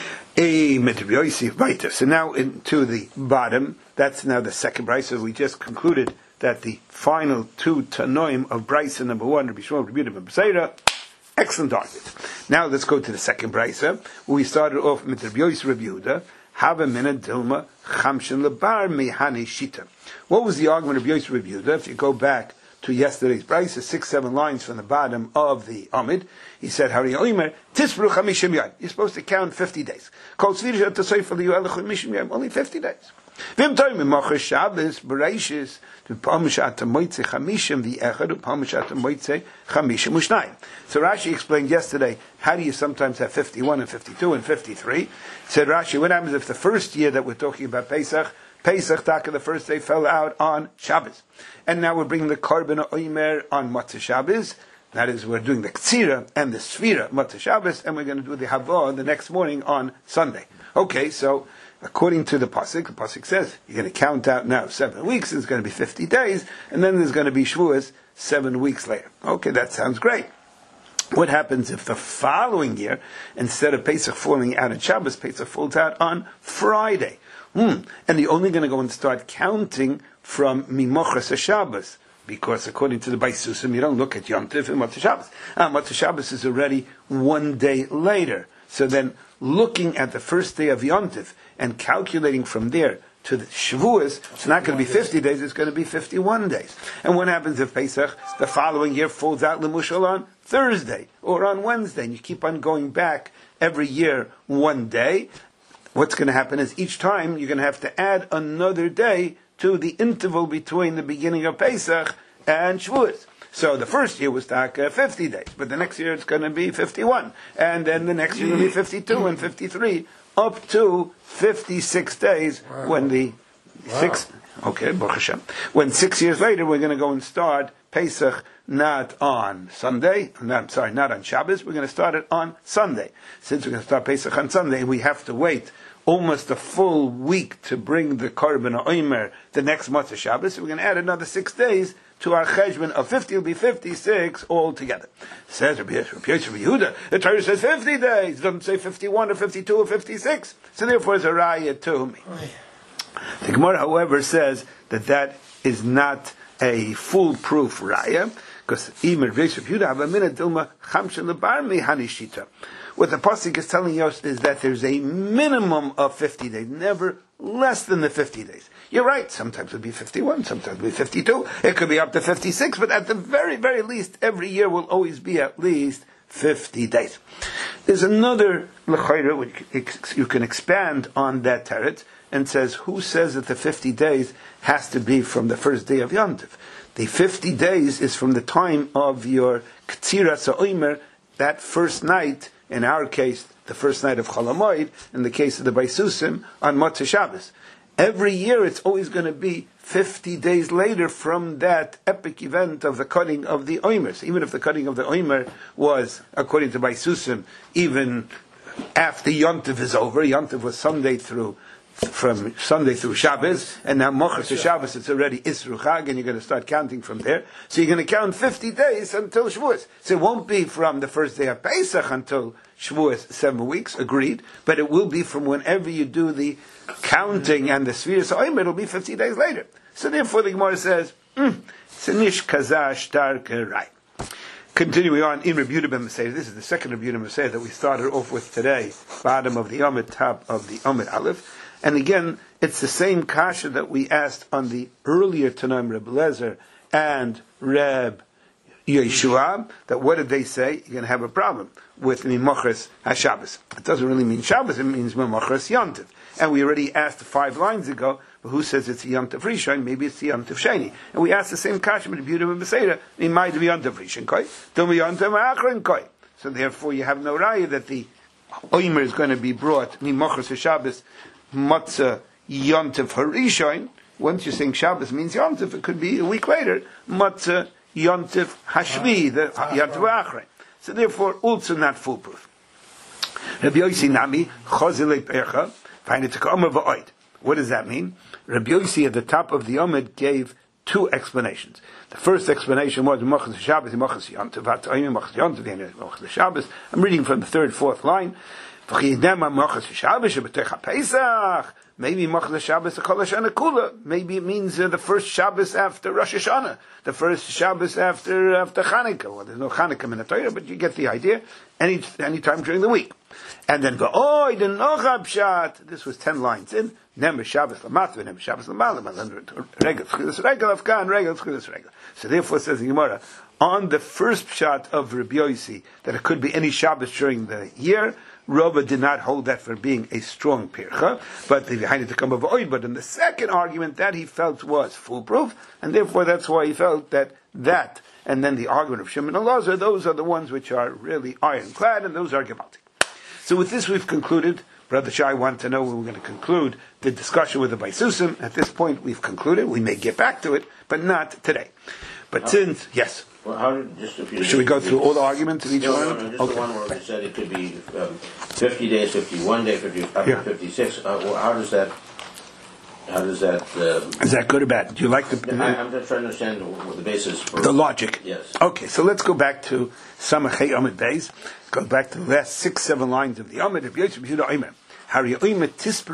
So now into the bottom, that's now the second brisa. We just concluded that the final two Tanoim of brisa number 1, Rabbi Shmuel, Rabbi Yehuda ben Beseira, excellent argument. Now let's go to the second brisa, where we started off with Rabbi Yosef Rabbi Yehuda, Hava mina dilma chamshin lebar mehani shita. What was the argument of Yosef Rabbi Yehuda? If you go back to yesterday's brisa, 6-7 lines from the bottom of the Amid, he said, Hari Oimer, Tisbru Chamishim Yom. You're supposed to count 50 days. Kol Tzvirish at the Sefer Liyuelech Mishim Yom, only 50 days. Vim Toim Mocher Shabbos, Bereishis, to Pamishat Moitze Chamishim, the Echad, to Pamishat Moitze Chamishim Ushnayim. So Rashi explained yesterday, how do you sometimes have 51 and 52 and 53? Said Rashi, what happens if the first year that we're talking about Pesach Taka, the first day fell out on Shabbos. And now we're bringing the Korban Oimer on Matzah Shabbos. That is, we're doing the Ktsira and the Sfira Matzah Shabbos, and we're going to do the Havah the next morning on Sunday. Okay, so according to the Pasuk says, you're going to count out now 7 weeks, it's going to be 50 days, and then there's going to be Shavuos 7 weeks later. Okay, that sounds great. What happens if the following year, instead of Pesach falling out on Shabbos, Pesach falls out on Friday? And you're only going to go and start counting from Mimochas Shabbos, because according to the Baisusim, you don't look at Yom Tov and Matzah Shabbos. Matzah Shabbos is already 1 day later. So then, looking at the first day of Yom Tov and calculating from there to the Shavuos, it's not going to be 50 days, it's going to be 51 days. And what happens if Pesach, the following year, falls out L'Mushal on Thursday or on Wednesday, and you keep on going back every year 1 day? What's going to happen is each time you're going to have to add another day to the interval between the beginning of Pesach and Shavuos. So the first year was 50 days, but the next year it's going to be 51, and then the next year will be 52 and 53, up to 56 days. Wow. When the Baruch Hashem. When 6 years later we're going to go and start Pesach not on Sunday, not on Shabbos, we're going to start it on Sunday. Since we're going to start Pesach on Sunday, we have to wait almost a full week to bring the Korban Oimer the next Matzah Shabbos. So we're going to add another 6 days to our cheshbon of 50, will be 56 altogether. Says Rabbi Yehuda, the Torah says 50 days, it doesn't say 51 or 52 or 56. So therefore it's a raya to me. The Gemara, however, says that is not a foolproof raya, because what the Pasuk is telling us is that there's a minimum of 50 days, never less than the 50 days. You're right, sometimes it'll be 51, sometimes it'll be 52, it could be up to 56, but at the very, very least, every year will always be at least 50 days. There's another l'chayra which you can expand on that teretz, and says, who says that the 50 days has to be from the first day of Yom Tov? The 50 days is from the time of your Ktsira Sa'omer, that first night, in our case, the first night of Chol HaMoed, in the case of the Baisusim, on Matzah Shabbos. Every year it's always going to be 50 days later from that epic event of the cutting of the Oimers. Even if the cutting of the Oimer was, according to Baisusim, even after Yom Tov is over, Yom Tov was from Sunday through Shabbos, and now Mochas to Shabbos, it's already Isru Chag, and you're going to start counting from there. So you're going to count 50 days until Shavuos. So it won't be from the first day of Pesach until Shavuos, 7 weeks, agreed, but it will be from whenever you do the counting and the Sfiras Oimer, it'll be 50 days later. So therefore the Gemara says, Sinish Kazash Darke Rai. Continuing on in Rabbi Yehuda ben Beseira, this is the second Rabbi Yehuda ben Beseira that we started off with today, bottom of the Amid, top of the Amid Aleph. And again, it's the same kasha that we asked on the earlier Tanaim Reb Lezer and Reb Yeshua, that what did they say? You're going to have a problem with Mimochas HaShabbos. It doesn't really mean Shabbos, it means Mimochas Yom Tov. And we already asked 5 lines ago, but who says it's a Yom Tov Rishon? Maybe it's the Yom Tov Sheni. And we asked the same kasha with Rabbi Yehuda ben Beseira, it might be Yom Tov Rishon Koi, don't be Yom Tov Achron Koi. So therefore you have no raya that the Oimer is going to be brought, Mimochas HaShabbos, Matzah Yom Tov Harishon. Once you're saying Shabbos means Yom Tov, it could be a week later, Matzah Yom Tov Hashvi, the Yom Tov Achrei. So therefore, also not foolproof. Rabbi Yossi Nami, Chozile Percha, find it to come over Oid. What does that mean? Rabbi Yossi at the top of the Omid gave two explanations. The first explanation was Machas Shabbos, Machas Yontiv, Machas Yontiv, Machas Shabbos. I'm reading from the third, fourth line. Maybe Machas Shabbos Kol Hashana Kula. Maybe it means the first Shabbos after Rosh Hashanah, the first Shabbos after Chanukah. Well, there's no Chanukah in the Torah, but you get the idea. Any time during the week. And then V'oi the Nochab Pshat. This was 10 lines in. Nemer Shabbos Lamatva, Nemer Shabbos Lamalam, Regel Tchilas Regel Afkan, Regel Tchilas Regel. So therefore, says the Gemara, on the first Pshat of Rabbi Yossi, that it could be any Shabbos during the year, Rava did not hold that for being a strong pircha, but behind it to come of oid. But in the second argument, that he felt was foolproof, and therefore that's why he felt that, and then the argument of Shimon and Elazar, those are the ones which are really ironclad, and those are gemaltic. So with this we've concluded. Brother Shai wanted to know when we're going to conclude the discussion with the Baisusim. At this point, we've concluded. We may get back to it, but not today. But since, yes. Well, how did, just a few Should we go through all the arguments of each one? No, just the one where we said it could be 50 days, 51 days, 56. How does that? Is that good or bad? Do you like the? I'm just trying to understand what the basis for the logic. Yes. Okay, so let's go back to Samach Hey Amid Beis. Go back to the last 6-7 lines of the Amid of Yosef Yehuda Omer. From year to year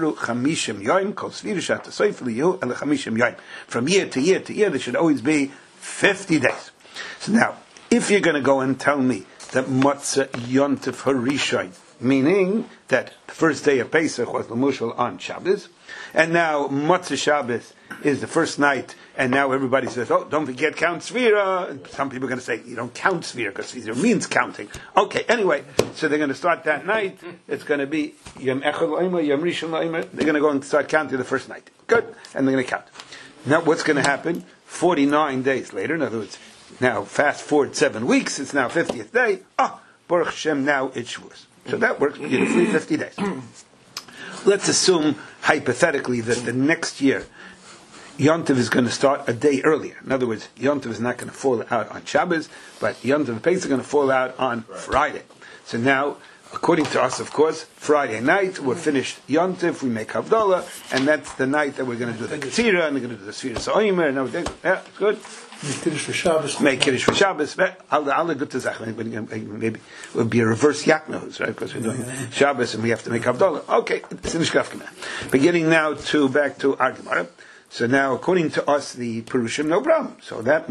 to year, there should always be 50 days. So now, if you're going to go and tell me that Matzah Yontif Harishon, meaning that the first day of Pesach was L'mushal on Shabbos, and now Matzah Shabbos is the first night, and now everybody says, oh, don't forget count Svira. And some people are going to say, you don't count Svira, because Svira means counting. Okay, anyway, so they're going to start that night. It's going to be Yom Echad L'Omer, Yom Rishon L'Omer. They're going to go and start counting the first night. Good. And they're going to count. Now, what's going to happen? 49 days later, in other words, now fast forward 7 weeks, it's now 50th day. Baruch Hashem, now it's Shavuos. So that works beautifully, 50 days. Let's assume, hypothetically, that the next year, Yontiv is going to start a day earlier. In other words, Yontiv is not going to fall out on Shabbos, but Yontiv and Pesach are going to fall out on Friday. So now, according to us, of course, Friday night, we're finished Yontif, we make Havdalah, and that's the night that we're going to do the Ketzira, and we're going to do the Sfira Sa'omer, and everything. Yeah, good. Make Kiddush for Shabbos. Make Kiddush for Shabbos. All good to Zach. Maybe it would be a reverse Yaknos, right? Because we're doing Shabbos and we have to make Havdalah. Okay, it's in the Shkafkana. Beginning now back to our Gemara. So now, according to us, the Purushim, no problem. So that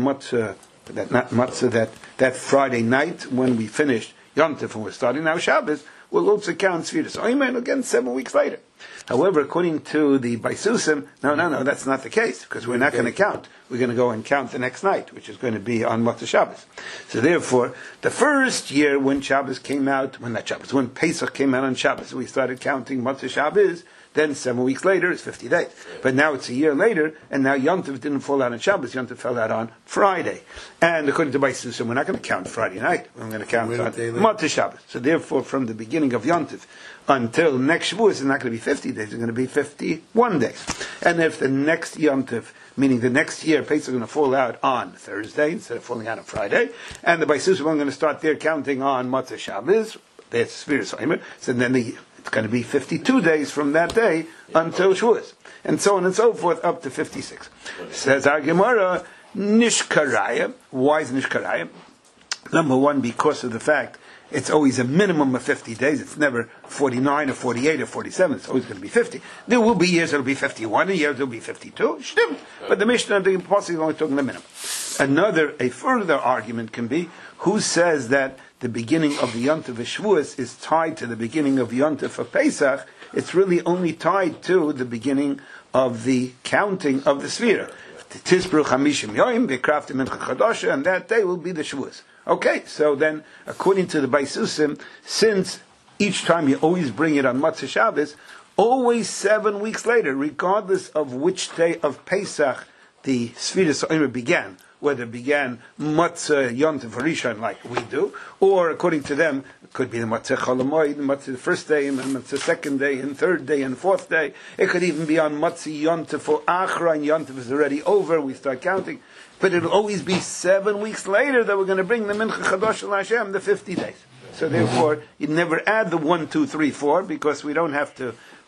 that Friday night when we finished Yontif and we're starting now Shabbos, we'll also count Sfiras Oimer again 7 weeks later. However, according to the Baisusim, no, that's not the case, because we're not going to count. We're going to go and count the next night, which is going to be on Matzah Shabbos. So therefore, the first year when Shabbos came out, when Pesach came out on Shabbos, we started counting Matzah Shabbos, then 7 weeks later, it's 50 days. But now it's a year later, and now Yontif didn't fall out on Shabbos, Yontif fell out on Friday. And according to Baisusim, we're not going to count Friday night, we're going to count on Matzah Shabbos. So therefore, from the beginning of Yontif until next Shavuos, it's not going to be 50 days, it's going to be 51 days. And if the next Yontif, meaning the next year, Pesach is going to fall out on Thursday instead of falling out on Friday, and the Baisusim are going to start their counting on Matzah Shabbos, that's Sfiras Oimer, so then it's going to be 52 days from that day until Shavuos, and so on and so forth, up to 56. Says our Gemara, Nishkaraya. Why is Nishkaraya? Number one, because of the fact it's always a minimum of 50 days. It's never 49 or 48 or 47. It's always going to be 50. There will be years it'll be 51, and years it'll be 52. But the Mishnah, the Apostle is only talking the minimum. A further argument can be, who says that the beginning of the Yontif of Shavuos is tied to the beginning of Yontif of Pesach? It's really only tied to the beginning of the counting of the Sfira. Tisbru Chamishim Yoim, Bekrafti Mincha Chadasha, and that day will be the Shavuos. Okay, so then, according to the Baisusim, since each time you always bring it on Matzah Shabbos, always 7 weeks later, regardless of which day of Pesach the Sfiras Omer began, whether it began Matzah Yontif Harishon like we do, or according to them, it could be the Matzah Chol Hamoed, Matzah the first day, and Matzah second day, and third day, and fourth day. It could even be on Matzah Yontif or Achra, and Yontif is already over, we start counting. But it'll always be 7 weeks later that we're going to bring the Mincha Chadosh Hashem, the 50 days. So therefore, you never add the 1, 2, 3, 4, because we don't have to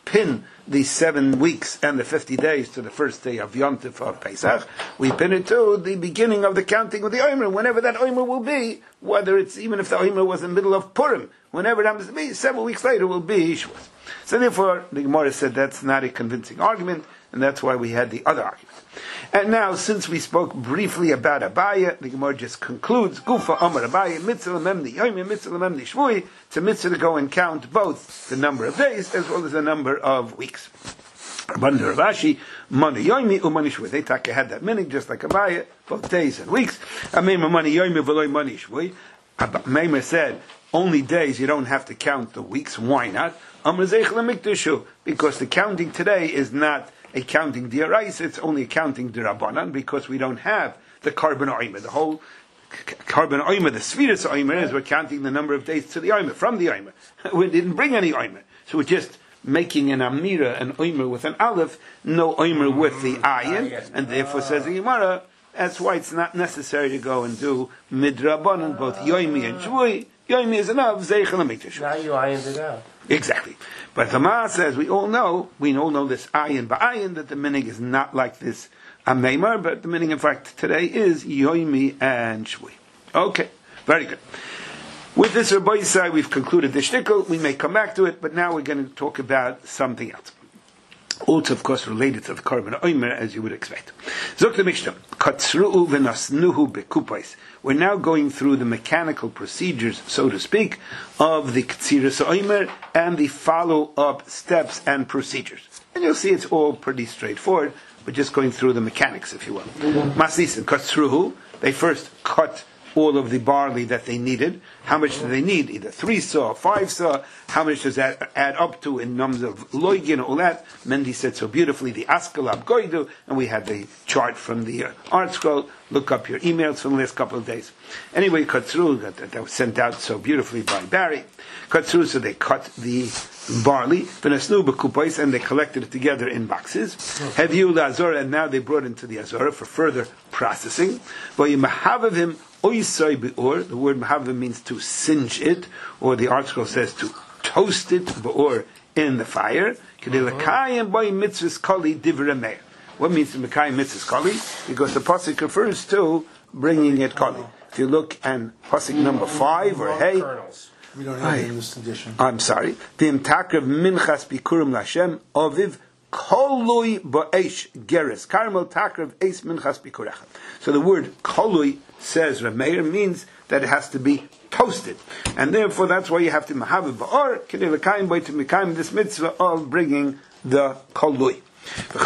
pin the 7 weeks and the 50 days to the first day of Yontif of Pesach. We pin it to the beginning of the counting of the Omer, whenever that Omer will be, whether it's even if the Omer was in the middle of Purim, whenever it happens to be, 7 weeks later will be Shavuos. So therefore, the Gemara said that's not a convincing argument, and that's why we had the other argument. And now, since we spoke briefly about Abaya, the Gemara just concludes, Gufa Amar Abaya, mitzvah lememni yomi, mitzvah lememni shvui. It's a mitzvah to go and count both the number of days as well as the number of weeks. Rabban Ravashi, mani yomi umani shvui. They had that meaning, just like Abaya, both days and weeks. Amema mani yomi v'loy mani shvui. Meimer said, only days, you don't have to count the weeks. Why not? Amar zeich lemikdushu. Because the counting today is not a counting d'oraisa, it's only a counting d'Rabbanan, because we don't have the carbon oimer. The whole carbon oimer, the sviras oimer, is we're counting the number of days to the oimer, from the oimer. We didn't bring any oimer. So we're just making an amira, an oimer with an aleph, no oimer with the ayin, and therefore says the Gemara, that's why it's not necessary to go and do midrabanan, both yoimi and shvui. Yoimi is enough, zeichel amikdash. Now you ironed it out. Exactly. But the Ma says, we all know this ayin ba'ayin, that the meaning is not like this ameimar, but the meaning in fact today is yoimi and shvui. Okay, very good. With this Rabbi Yisai, we've concluded the shtickle. We may come back to it, but now we're going to talk about something else. Also, of course, related to the carbon oimer, as you would expect. Zok the Mishnah, katzru'u v'nasnuhu bekupais. We're now going through the mechanical procedures, so to speak, of the Ktsiras Oimer and the follow-up steps and procedures. And you'll see it's all pretty straightforward. We're just going through the mechanics, if you will. Masnisin, Katsruhu, they first cut all of the barley that they needed. How much do they need? Either 3 saw, 5 saw. How much does that add up to in terms of loigin, all that? Mendy said so beautifully, the Askalab Goidu, and we had the chart from the art scroll. Look up your emails from the last couple of days. Anyway, Katsru, that was sent out so beautifully by Barry. Katsru, so they cut the barley, and they collected it together in boxes. Heviu la Azora, and now they brought into the Azora for further processing. The word mahavim means to singe it, or the art scroll says to toast it, or in the fire. What means to Mekayim mitzvahs kali? Because the pasuk refers to bringing it kali. If you look at pasuk number 5 or hey, we don't have it in this edition. I'm sorry. V'im takrav minchas bikurim lashem aviv kolui ba'esh geres karmel takrav eis minchas bikurecha. So the word kolui, says Rameir, means that it has to be toasted, and therefore that's why you have to mahav ba'or kedei l'kayim by to mekayim this mitzvah of bringing the kolui. So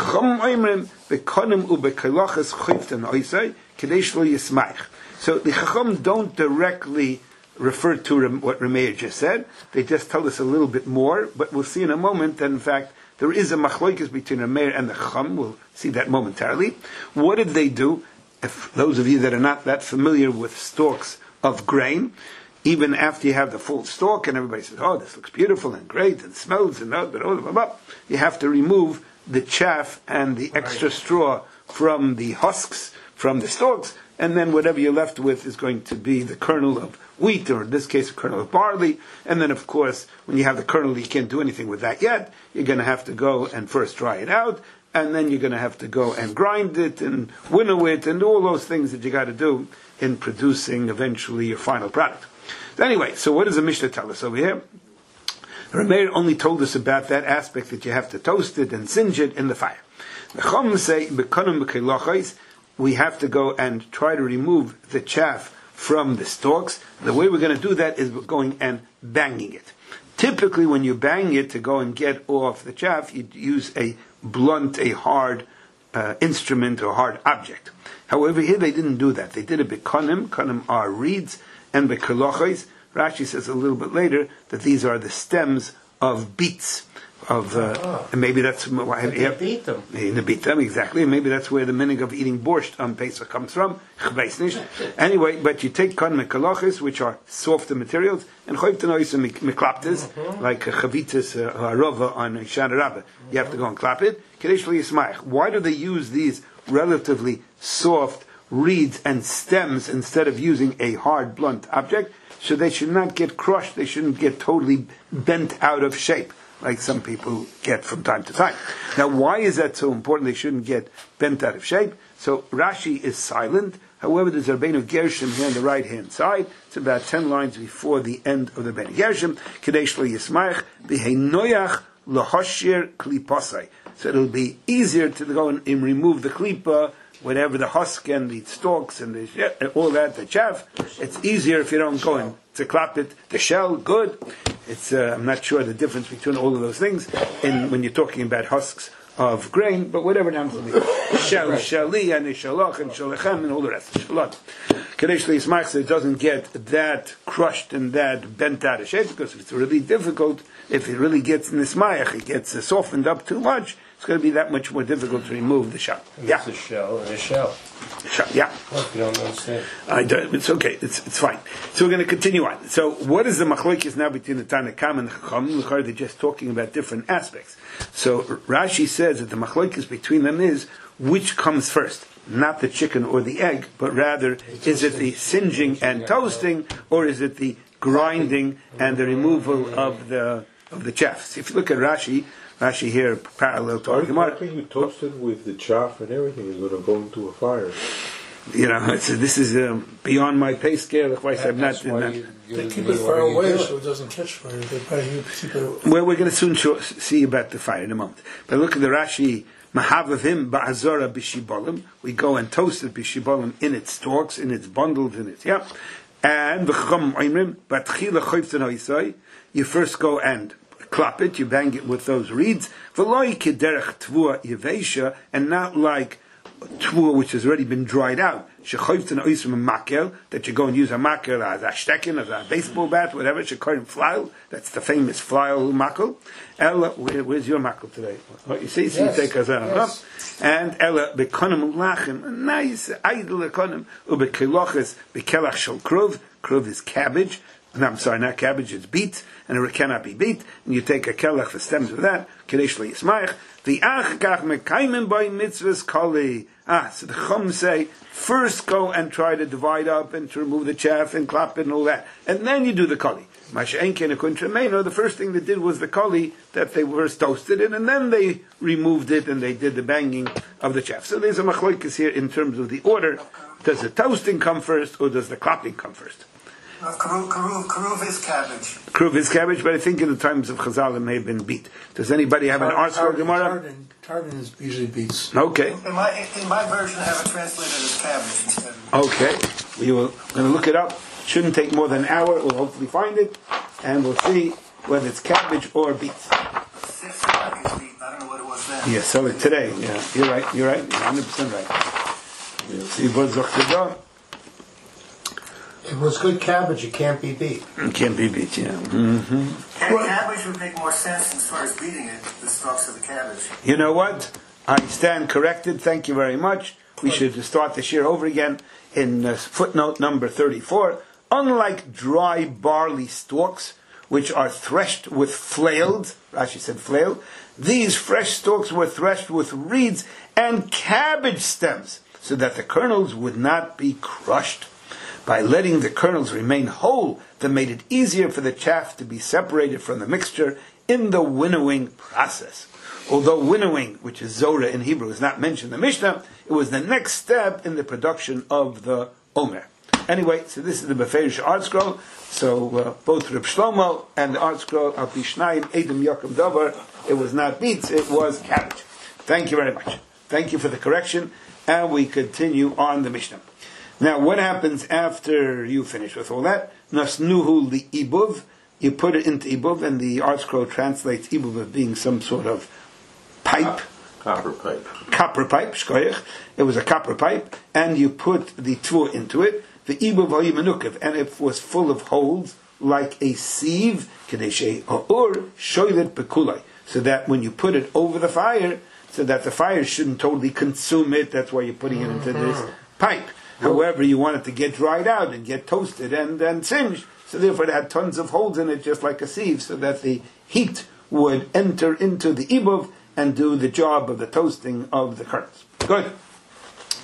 the Chacham don't directly refer to what Rameir just said. They just tell us a little bit more, but we'll see in a moment that in fact there is a machlokes between Rameir and the Chacham. We'll see that momentarily. What did they do? If those of you that are not that familiar with stalks of grain, even after you have the full stalk and everybody says, oh, this looks beautiful and great and smells and blah, blah, blah, blah, you have to remove the chaff and the extra straw from the husks, from the stalks, and then whatever you're left with is going to be the kernel of wheat, or in this case a kernel of barley. And then of course, when you have the kernel, you can't do anything with that yet. You're going to have to go and first dry it out, and then you're going to have to go and grind it and winnow it and all those things that you got to do in producing eventually your final product. So anyway, so what does the Mishnah tell us over here? Rameir only told us about that aspect that you have to toast it and singe it in the fire. The Chum say, we have to go and try to remove the chaff from the stalks. The way we're going to do that is we're going and banging it. Typically, when you bang it to go and get off the chaff, you'd use a blunt, a hard instrument or hard object. However, here they didn't do that. They did a bekonim. Konim are reeds, and bekolachos. Rashi says a little bit later that these are the stems of beets. And maybe that's why they beat them. They beat them, exactly. And maybe that's where the meaning of eating borscht on Pesach comes from. Anyway, but you take kon mekalachis, which are softer materials, and choyvtanois and meklaptes, like chavitas harova on Shana Rabbah. You have to go and clap it. Why do they use these relatively soft reeds and stems instead of using a hard, blunt object? So they should not get crushed. They shouldn't get totally bent out of shape. like some people get from time to time. Now, why is that so important? They shouldn't get bent out of shape. So Rashi is silent. However, there's Rabbeinu Gershom here on the right-hand side. It's about 10 lines before the end of the Rabbeinu Gershom. Kadesh lo yismaich b'heinoyach lohoshir klipasai. So it'll be easier to go and remove the klipa, whatever the husk and the stalks and all that, the chaff. It's easier if you don't go and to clap it. The shell, good. It's I'm not sure the difference between all of those things when you're talking about husks of grain, but whatever it happens to be. Shell, shali, and shalach, and shalachem, and all the rest. Shalot. Kadesh le'ismach, so it doesn't get that crushed and that bent out of shape, because if it's really difficult, if it really gets nismayach, it gets softened up too much, it's going to be that much more difficult to remove the shell. Yeah. It's a shell and a shell. Yeah. Well, if you don't understand. It's okay. It's fine. So we're going to continue on. So what is the machlokes now between the Tanna Kam and the Chacham? They're just talking about different aspects. So Rashi says that the machlokes between them is which comes first. Not the chicken or the egg, but rather is it the singeing and toasting, or is it the grinding and the removal of the chaff? So if you look at Rashi here parallel to our Gemara. Everything you toasted with the chaff and everything is going to go into a fire. You know, this is beyond my pay scale. Otherwise, I'm not. They keep it far away so it doesn't catch fire. They probably keep it. Well, we're going to soon see about the fire in a moment. But look at the Rashi. Mahavavim ba'azora b'shibolim. We go and toast it b'shibolim in its stalks, in its bundles, in its And v'chacham oimrim b'tchila choyften hoisai. You first go and clap it, you bang it with those reeds, v'loi kederech tvua yevesha, and not like tvua which has already been dried out. Shechoyften oisrim makel, that you go and use a makel as a shtekin, as a baseball bat, whatever. Shekoyim flail, that's the famous flail makel. Ella, where's your makel today? Oh, you see, you take us out. Yes. And Ella bekonim lachim, a nice idle ekonim, ubekiloches bekelach shel kruv. Kruv is cabbage. No, I'm sorry, not cabbage, it's beet, and it cannot be beet, and you take a kelach, the stems of that, kedesh le'yismaich, v'ach kach mekaymen by mitzvahs kali. So the Chum say, first go and try to divide up and to remove the chaff and clap it and all that, and then you do the kali. The first thing they did was the kali, that they first toasted it, and then they removed it, and they did the banging of the chaff. So there's a machlokes here in terms of the order. Does the toasting come first, or does the clapping come first? Karuv is cabbage. Karuv is cabbage, but I think in the times of Chazal it may have been beet. Does anybody have an article Gemara? Tartan is usually beets. Okay. In my version, I have it translated as cabbage instead. Okay. We're going to look it up. Shouldn't take more than an hour. We'll hopefully find it, and we'll see whether it's cabbage or beets. I don't know what it was then. Yeah, so today. Yeah, you're right. You're 100% right. See what's If it was good cabbage, it can't be beet. It can't be beet, yeah. Mm-hmm. Cabbage would make more sense as far as beating it, the stalks of the cabbage. You know what? I stand corrected. Thank you very much. We should start this year over again in footnote number 34. Unlike dry barley stalks, which are threshed with flailed, Rashi said flail, these fresh stalks were threshed with reeds and cabbage stems, so that the kernels would not be crushed. By letting the kernels remain whole, that made it easier for the chaff to be separated from the mixture in the winnowing process. Although winnowing, which is Zorah in Hebrew, is not mentioned in the Mishnah, it was the next step in the production of the Omer. Anyway, so this is the Beferish art scroll. So both Reb Shlomo and the art scroll, Al Pi Shnayim, Edom Yaakov Dover, it was not beets, it was cabbage. Thank you very much. Thank you for the correction. And we continue on the Mishnah. Now, what happens after you finish with all that? Nasnuhu li ibuv. You put it into ibuv, and the art scroll translates ibuv as being some sort of pipe. Copper pipe. Copper pipe, shkoyach. It was a copper pipe, and you put the tvur into it. The ibuv hayimanukiv, and it was full of holes like a sieve, kadeshe or shoylet pekulai, so that when you put it over the fire, so that the fire shouldn't totally consume it. That's why you're putting it into this pipe. However, you want it to get dried out and get toasted and singed. So therefore it had tons of holes in it, just like a sieve, so that the heat would enter into the ibuv and do the job of the toasting of the kernels. Good.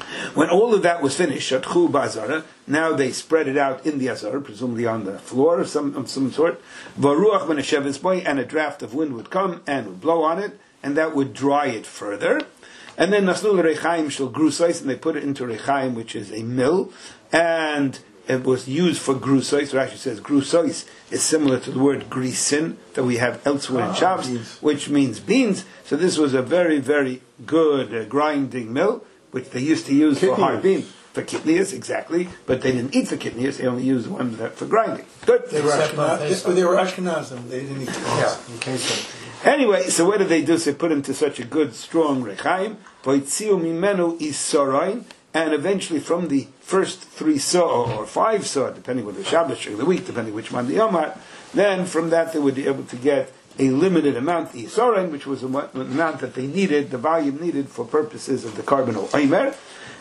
When all of that was finished, Shatchu ba'azara, now they spread it out in the azara, presumably on the floor of some sort. Varuach v'nesheves boy, and a draft of wind would come and would blow on it, and that would dry it further. And then nasnu l'rechaim shel grusais, and they put it into rechaim, which is a mill, and it was used for grusais. Rashi says grusais is similar to the word grisin that we have elsewhere in Shabbos, which means beans. So this was a very, very good grinding mill, which they used to use for hard beans. For kidneys, exactly. But they didn't eat the kidneys, they only used one for grinding. Good. They were Ashkenazim. They didn't eat in case of. Anyway, so what did they do? So they put into such a good, strong rechaim, v'itziu mimenu isaroin, and eventually from the first 3 saw or 5 saw, depending on the Shabbos during the week, depending which month the Yomar, then from that they would be able to get a limited amount, the isaroin, which was the amount that they needed, the volume needed for purposes of the carbonal oimer,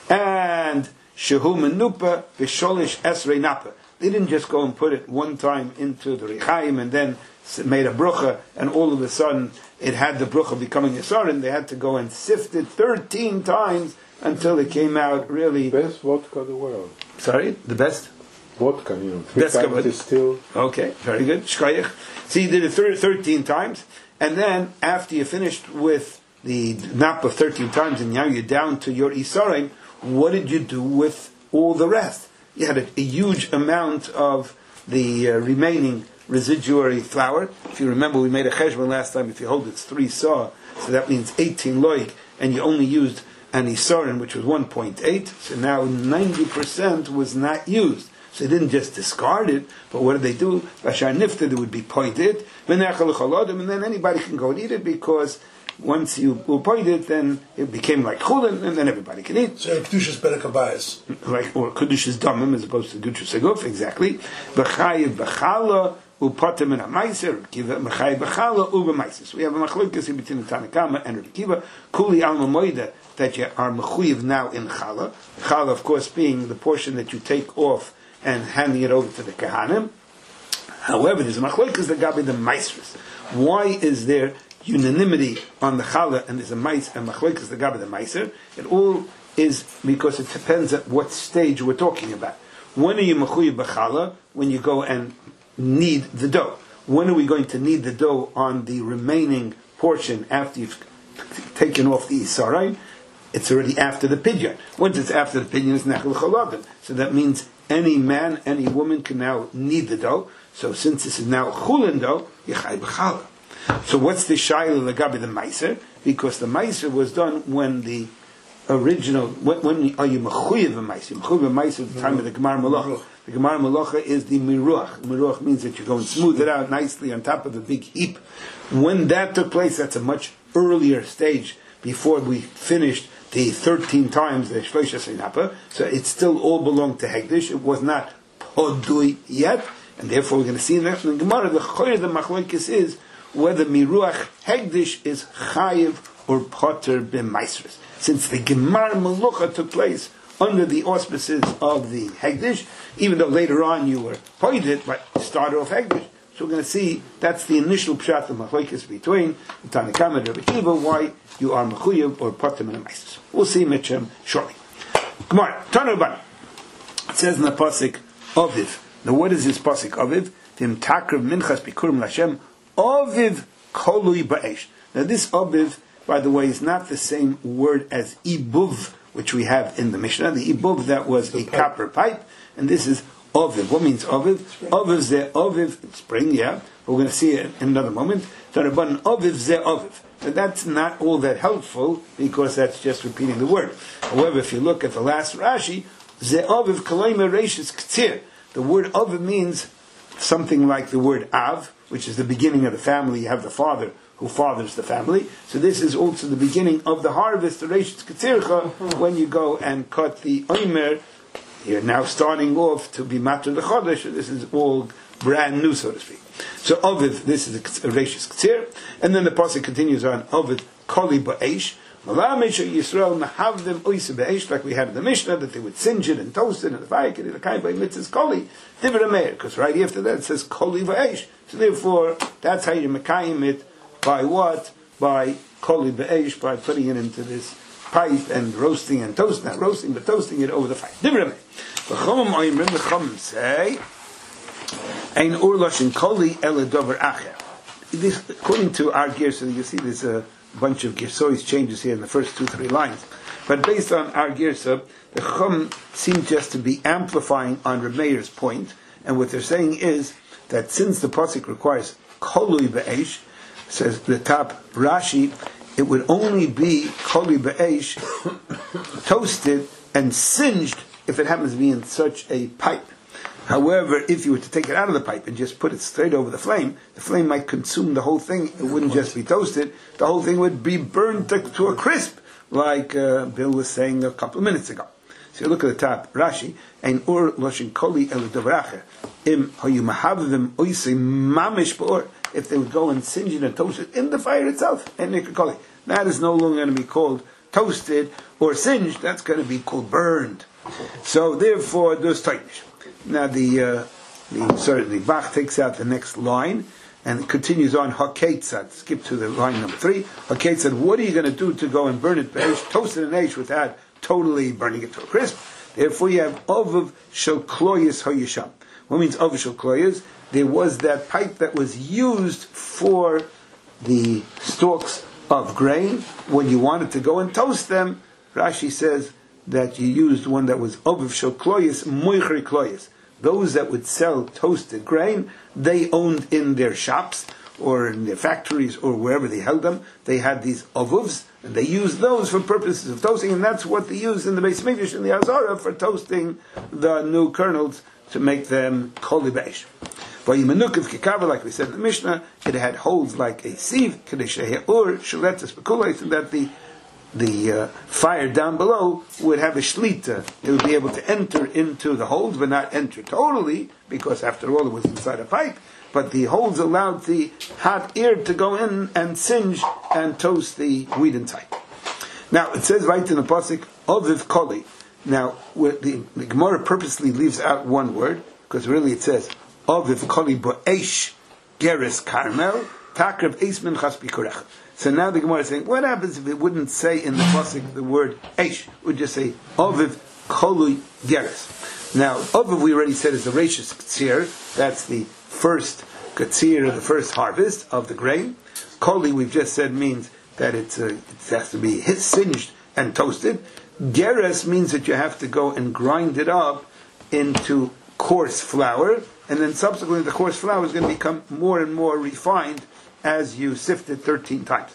and shehu menupa v'sholish esrei napa. They didn't just go and put it one time into the rechaim and then made a brucha, and all of a sudden it had the brucha becoming a sarin. They had to go and sift it 13 times until it came out really. Best vodka in the world. Sorry, the best vodka, 3 best times distilled. Okay, very good. Shkoyach. So you did it 13 times, and then after you finished with the napa 13 times, and now you're down to your isarim, what did you do with all the rest? You had a huge amount of the remaining residuary flour. If you remember, we made a cheshbon last time. If you hold it's 3 saw, so that means 18 loig, and you only used an isarin, which was 1.8. So now 90% was not used. So they didn't just discard it, but what did they do? Bashar nifta, it would be pointed, and then anybody can go and eat it, because once you point it, then it became like chulin, and then everybody can eat. So Kedushas better kabayas. Like, or Kedushas damim as opposed to Kedushas aguf, exactly. B'chayiv b'chala u'patim in a meiser, b'chayiv b'chala u'b'meiser. So we have a machlokes between the Tanakama and Rabbi Kiva. Kuli alma moida, that you are mechuyev now in chala. Chala, of course, being the portion that you take off and handing it over to the kahanim. However, there's a machlokes that gabi the meisers. Why is there unanimity on the challah and there's a mais and machlokes the gabi the meiser? It all is because it depends at what stage we're talking about. When are you mechuyev b'challah? When you go and knead the dough. When are we going to knead the dough on the remaining portion after you've taken off the isarai? It's already after the pidyon. Once it's after the pidyon, it's nechel chaladim. So that means any man, any woman can now knead the dough. So since this is now chulin dough, yechai b'challah. So what's the shayla legabi the meiser? Because the meiser was done when the original. When are you mechuyev meiser? Mechuyev meiser at the time of the gemar malacha. The gemar malacha is the miruach. Miruach means that you go and smooth it out nicely on top of a big heap. When that took place, that's a much earlier stage before we finished the 13 times the shloisha seinapa. So it still all belonged to hekdesh. It was not podui yet, and therefore we're going to see in the gemara the choyer the machlokes is whether miruach hekdesh is chayiv or potter b'maisrus. Since the gemar malacha took place under the auspices of the hekdesh, even though later on you were pointed, but started off hekdesh. So we're going to see that's the initial pshat of machlokes between the Tanakama and Rabbi Kiva, why you are mechuyev or potter b'maisrus. We'll see Mitchem shortly. Gemara Tanur. It says in the pasuk Aviv. Now what is this pasuk Aviv? V'im takrav minchas bikurim l'Hashem Aviv kolui ba'esh. Now this Aviv, by the way, is not the same word as ibuv, which we have in the Mishnah. The ibuv, that was a copper pipe, and this is Aviv. What means Aviv? Aviv ze Aviv, spring, yeah. We're going to see it in another moment. Taraban Aviv ze Aviv. But that's not all that helpful, because that's just repeating the word. However, if you look at the last Rashi, ze Aviv kalayma reishis k'tzir. The word Aviv means something like the word Av, which is the beginning of the family. You have the father who fathers the family. So this is also the beginning of the harvest, the Reishis Ketzircha, when you go and cut the Omer. You're now starting off to be Matur the Chodesh. This is all brand new, so to speak. So Ovid, this is a Reishis Ketzir. And then the pasuk continues on, Ovid Koli Ba'esh. Yisrael mahavdim oisa be'esh, like we had in the Mishnah, that they would singe it and toast it in the fire, and the kai by mitzvahs koli, divrei meir, because right after that it says koli be'esh. So therefore, that's how you mekayim it, by what? By koli be'esh, by putting it into this pipe and roasting and toasting, not roasting, but toasting it over the fire. Different. The Chacham say, Ein ur loshin koli ele dover acher. This, according to our gears, so you see there's a bunch of Gersois changes here in the first 2-3 lines. But based on our Gersa, the Chum seems just to be amplifying on Reb Meir's point, and what they're saying is that since the Pasuk requires Kolui Be'esh, says the top Rashi, it would only be Kolui Be'esh, toasted and singed if it happens to be in such a pipe. However, if you were to take it out of the pipe and just put it straight over the flame might consume the whole thing. It wouldn't just be toasted. The whole thing would be burned to a crisp, like Bill was saying a couple of minutes ago. So you look at the top, Rashi, Ein ur loshin koli el dovracher. Im hayu mahavim oisei mamish b'or. If they would go and singe it and toast it in the fire itself, and nikakoli. That is no longer going to be called toasted or singed. That's going to be called burned. So therefore, there's tainish. Now the Bach takes out the next line and continues on Haketzad. Skip to the line number 3. Haketzad, what are you going to do to go and burn it be'esh, toast it in ash without totally burning it to a crisp? Therefore you have Ovav Shel Kloyas Hayisham. What means Ovav Shel Kloyas? There was that pipe that was used for the stalks of grain. When you wanted to go and toast them, Rashi says that you used one that was Ovav Shel Kloyas, Moichri Kloyas. Those that would sell toasted grain, they owned in their shops or in their factories or wherever they held them. They had these ovuvs, and they used those for purposes of toasting, and that's what they used in the Beis Mikdash in the Azara for toasting the new kernels to make them koli beish. Vayimenuk of kikava, like we said in the Mishnah, it had holes like a sieve, kadeshehe ur shaletas bekulei, so that the fire down below would have a shlita. It would be able to enter into the holes, but not enter totally, because after all it was inside a pipe. But the holes allowed the hot air to go in and singe and toast the wheat inside. Now it says right in the pasuk Oviv Koli. Now the Gemara purposely leaves out one word, because really it says Oviv Koli Bo'esh Geres Carmel Takrav Eis Minchas Bikurech. So now the Gemara is saying, what happens if it wouldn't say in the pasuk the word Eish? It would just say Oviv Kolui Geres. Now Oviv we already said is the Reishis Ktsir. That's the first Ktsir, the first harvest of the grain. Koli we've just said means that it has to be singed and toasted. Geres means that you have to go and grind it up into coarse flour, and then subsequently the coarse flour is going to become more and more refined as you sift it 13 times.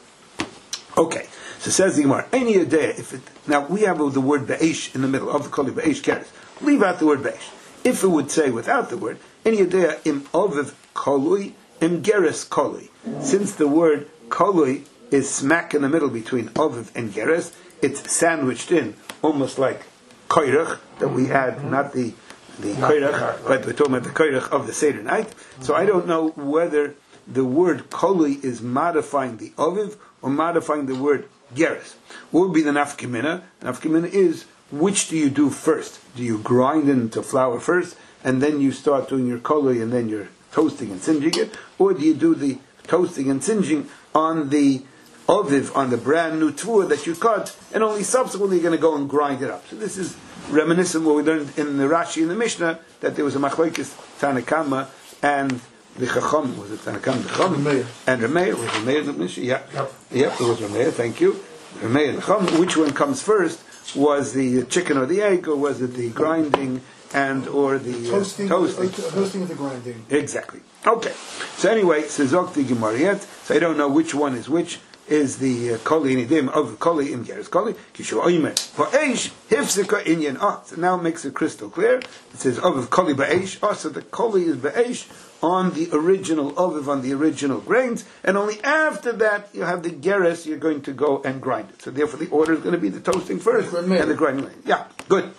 Okay, so says the Gemara, any day, now we have the word be'esh in the middle of the koli be'esh keres. Leave out the word be'esh. If it would say without the word, any day im oviv kolui im geres kolui. Since the word kolui is smack in the middle between oviv and geres, it's sandwiched in, almost like koirach that we had, not the koirach, but we're talking about the koirach of the Seder night. So I don't know whether the word kolui is modifying the oviv or modifying the word geres. What would be the nafkamina? Nafkamina is, which do you do first? Do you grind it into flour first, and then you start doing your kolui, and then you're toasting and singeing it? Or do you do the toasting and singeing on the oviv, on the brand new tvua that you cut, and only subsequently you're going to go and grind it up? So this is reminiscent of what we learned in the Rashi in the Mishnah, that there was a machlokes Tanakama and the Chacham. Was it Tanakam, the Chacham? And Rameir. Was Rameir the Mishnah? Yeah. Yep, it was Rameir, thank you. Rameir and the Chacham. Which one comes first? Was the chicken or the egg, or was it the grinding and or the toasting of the grinding? Exactly. Okay. So anyway, Sezok the Gemariet. So I don't know which one is which. Is the koli nidim of koli im geres koli kishu oimer for eish hifzika inyan. So now it makes it crystal clear. It says of koli ba'eish. So the koli is ba'eish on the original oviv, on the original grains, and only after that you have the geres. You're going to go and grind it. So therefore, the order is going to be the toasting first and the grinding. Yeah, good.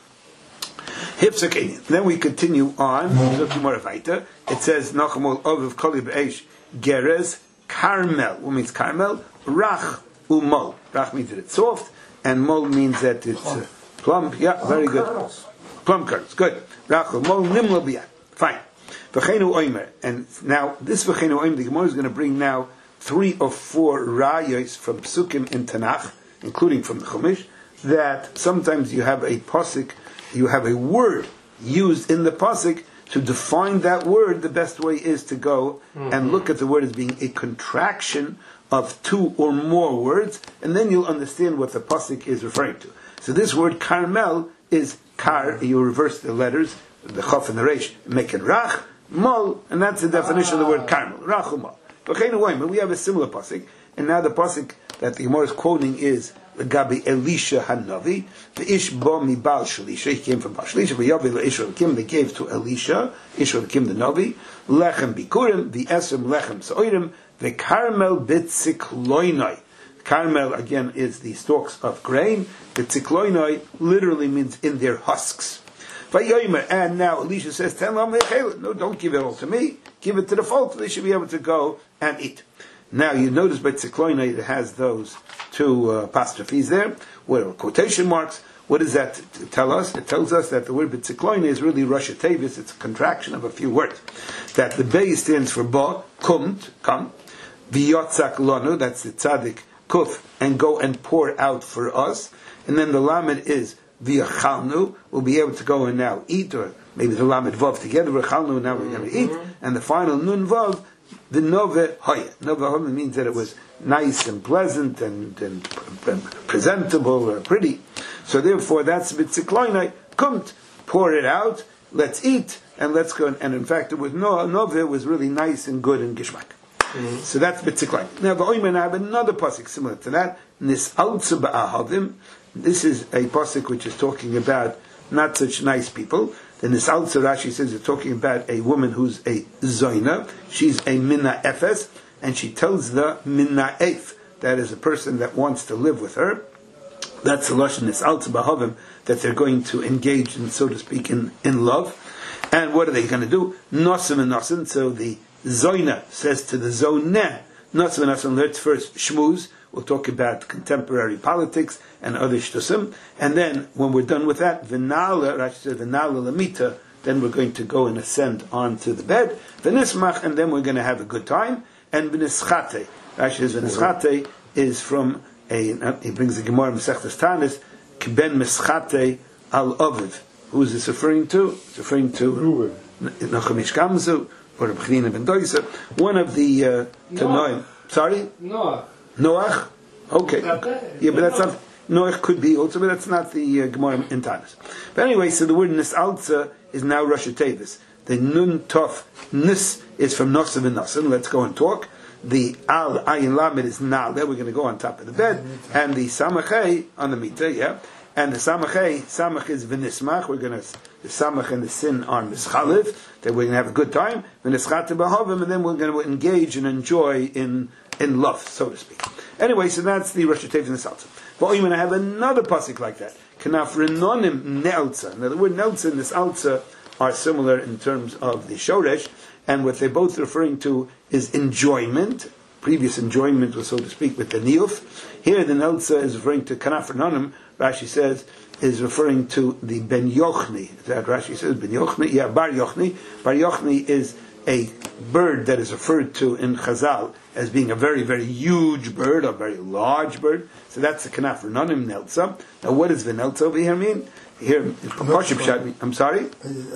Hifzika inyan. Then we continue on. It says nachamol oviv koli ba'eish geres Carmel. What means Carmel? Rach umol. Rach means that it's soft, and mol means that it's plump. Yeah, very good. Plum kernels. Good. Rach umol nimlo biyad. Fine. V'cheinu oimer. And now this v'cheinu oimer, the Gemara is going to bring now 3 or 4 rayos from Psukim in Tanakh, including from the Chumash, that sometimes you have a pasuk, you have a word used in the pasuk. To define that word, the best way is to go and look at the word as being a contraction of two or more words, and then you'll understand what the pasuk is referring to. So this word Carmel is kar, you reverse the letters, the chaf and the resh, make it rach, mol, and that's the definition of the word Carmel, rach umol. But we have a similar pasuk, and now the pasuk that the Gemara is quoting is Gabi Elisha Hanavi, the Ish Bo Mi Baal Shalisha, he came from Baal Shalisha, V'yavi L'Ishra Kim, they gave to Elisha, Ishra Kim the Navi, Lechem Bikurim, the Esrim Lechem Sa'orim, the Carmel B'tzikloinoi. Carmel, again, is the stalks of grain. B'tzikloinoi literally means in their husks. And now Elisha says, no, don't give it all to me, give it to the folk, they should be able to go and eat. Now you notice by Tzikloinoi it has those two apostrophes there, what are quotation marks. What does that tell us? It tells us that the word B'tzikloinoi is really Rasha Tevis, it's a contraction of a few words. That the Bey stands for Ba, kumt, come, V'yotzak lonu, that's the Tzadik, kuf, and go and pour out for us. And then the Lamed is V'yachalnu, we'll be able to go and now eat, or maybe the Lamed Vav together, V'yachalnu, now we're going to eat. And the final Nun Vav, the Nove Hoya. Nove Hoya means that it was nice and pleasant and presentable or pretty. So therefore, that's B'tzikloinoi, kumt, pour it out, let's eat, and let's go. And in fact, it was Nove was really nice and good and gishmak. So that's B'tzikloinoi. Now, I have another pasuk similar to that. Nis'altzu ba'ahavim. This is a pasuk which is talking about not such nice people. The Nis'altzu, Rashi says, it's talking about a woman who's a zoina. She's a minna efes, and she tells the minna eif, that is a person that wants to live with her. That's the lashon Nis'altzu ba'ahavim, that they're going to engage in, so to speak, in love. And what are they going to do? Nosim and nosim. So the zoina says to the zoneh, nosim and nosim, let's first shmuz. We'll talk about contemporary politics and other shtusim. And then, when we're done with that, v'nala, Rashi said, v'nala lamita, then we're going to go and ascend onto the bed. V'nismach, and then we're going to have a good time. And v'nischate. Rashi says, v'nischate is from he brings the Gemara in Masechtas Tanis, k'ben mischate al oviv. Who is this referring to? It's referring to Nachamish Gamzu, or Reb Chanina ben Doisa, one of the Tanoim. Sorry? Noach? Okay. Yeah, but that's not, Noach could be also, but that's not the Gemara in Tanis. But anyway, so the word Nis'altza is now Rasha Tevis. The Nun Tov Nis is from Nosav and Nosav. Let's go and talk. The Al Ayin Lamed is Nal. There we're going to go on top of the bed. And the Samachei on the Mita, yeah. And the Samach is V'nismach. We're going to, the Samach and the Sin are Mischaliv. That we're going to have a good time. V'nischate b'havim, and then we're going to engage and enjoy in love, so to speak. Anyway, so that's the Rosh Hashanah and the Salsa. But I'm going to have another pasuk like that. Kanaf renonim ne'alza. Now the word ne'alza and this alza are similar in terms of the shoresh, and what they're both referring to is enjoyment. Previous enjoyment was, so to speak, with the niyuf. Here the ne'alza is referring to kanaf renonim. Rashi says is referring to the ben yochni. That Rashi says ben yochni. Yeah, bar yochni. Bar yochni is a bird that is referred to in Chazal as being a very, very huge bird, a very large bird. So that's the kanaf renonim nelza. Now, what does the nelza over here mean? Here, Pashim Shat, I'm sorry?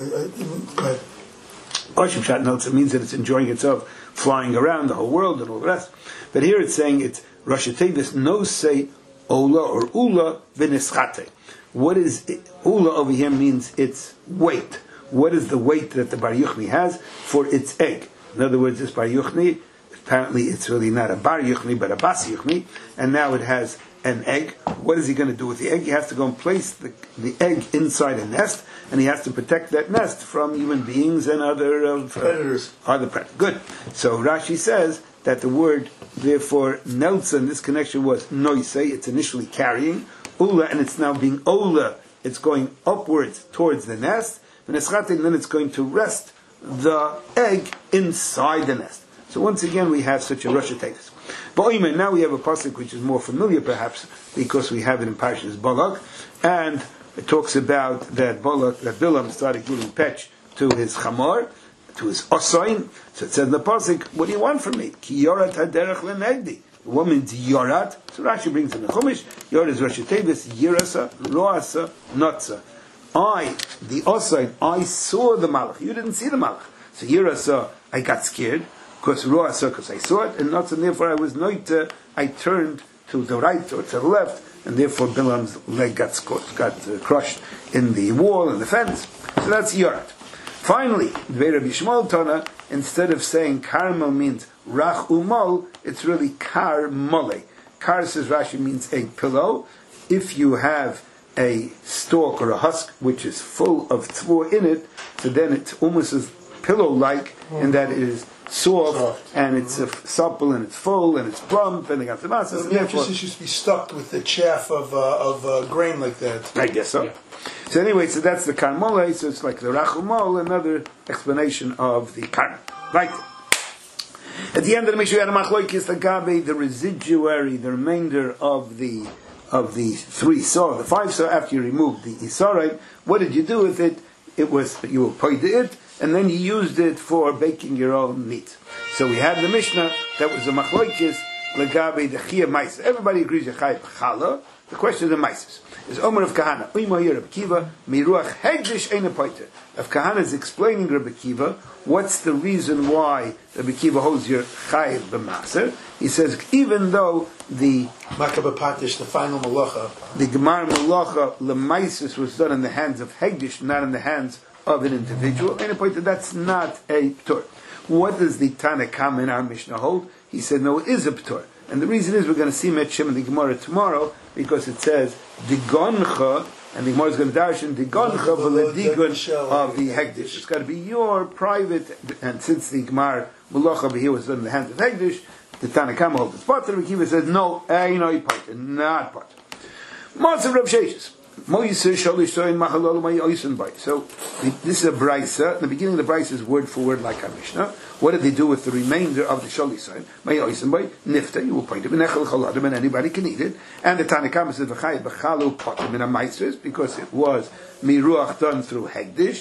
Pashim Shat nelza means that it's enjoying itself, flying around the whole world and all the rest. But here it's saying it's Rosh Hashanah, no say Ola or Ula v'nischate. What is Ula over here means its weight. What is the weight that the Bar Yuchni has for its egg? In other words, this Bar Yuchni, apparently it's really not a Bar Yuchni, but a Bas Yuchni, and now it has an egg. What is he going to do with the egg? He has to go and place the egg inside a nest, and he has to protect that nest from human beings and other predators. Other predators. Good. So Rashi says that the word, therefore, Nelza in this connection was noise, it's initially carrying, Ula, and it's now being Ola, it's going upwards towards the nest, and then it's going to rest the egg inside the nest. So once again we have such a Rosh Hashanah. But now we have a pasuk which is more familiar perhaps because we have it in Parshas Balak, and it talks about that Bilam started giving pech to his chamor, to his osain. So it says in the pasuk, what do you want from me? Ki yorat haderech lenegdi. What means yorat? So Rashi brings in the Chumash, Yorat is Rashi Tevis, Yirasa, Roasa, Notza. The Osai, I saw the Malach. You didn't see the Malach. So Yirasa, I got scared. Of course, Roasa, because I saw it, and Notza, and therefore I was noita, I turned to the right or to the left, and therefore Bilam's leg got crushed in the wall and the fence. So that's Yorat. Finally, Rabbi Shmuel Tana, instead of saying Karmel means Rach Umol, it's really Kar Mole. Kar, says Rashi, means a pillow. If you have a stalk or a husk which is full of tzvur in it, so then it's almost as pillow-like in that it is soft and it's supple and it's full and it's plump and they got the matzah. The emphasis used to be stuck with the chaff of grain like that. I guess so. Yeah. So anyway, so that's the karmole. So it's like the rachumol, another explanation of the karm. Right. At the end of the Mishnah, we had a machloikis lagabe, the residuary, the remainder of the 3 saw, the 5 saw. After you removed the isarai, what did you do with it? It was you paid it, and then you used it for baking your own meat. So we had the Mishnah that was a machloikis lagabe the chia ma'isa. Everybody agrees the chai b'chala. The question of the ma'isas is Omer of Kahana. U'ma Rabbi Kiva miruach hegdish ein poiter. If Kahana is explaining Rabbi Kiva, what's the reason why Rabbi Kiva holds your chayiv b'maser? He says even though the Makabah Patish, the final malacha, the gemar malacha lemaisis was done in the hands of hegdish, not in the hands of an individual, ein poiter, that's not a p'tur. What does the Tanakh in our Mishnah hold? He said no, it is a p'tur. And the reason is we're going to see Metchem in the Gemara tomorrow because it says Digoncha, and the Gemara is going to darshan Digoncha v'ledigun of the Hegdish. It's got to be your private, and since the Gemara Mulacha here was done in the hands of Hegdish, the Tanakh holds it's part. The Rebbe Kiva says no, not part. Matzah Rav Sheshes. So this is a brisa. In the beginning of the brisa is word for word like our Mishnah. What did they do with the remainder of the sholisayin? Nifta, you will point him, and anybody can eat it. And the Tanakhama says b'chalu potim in a maestris because it was miruach done through hegdish.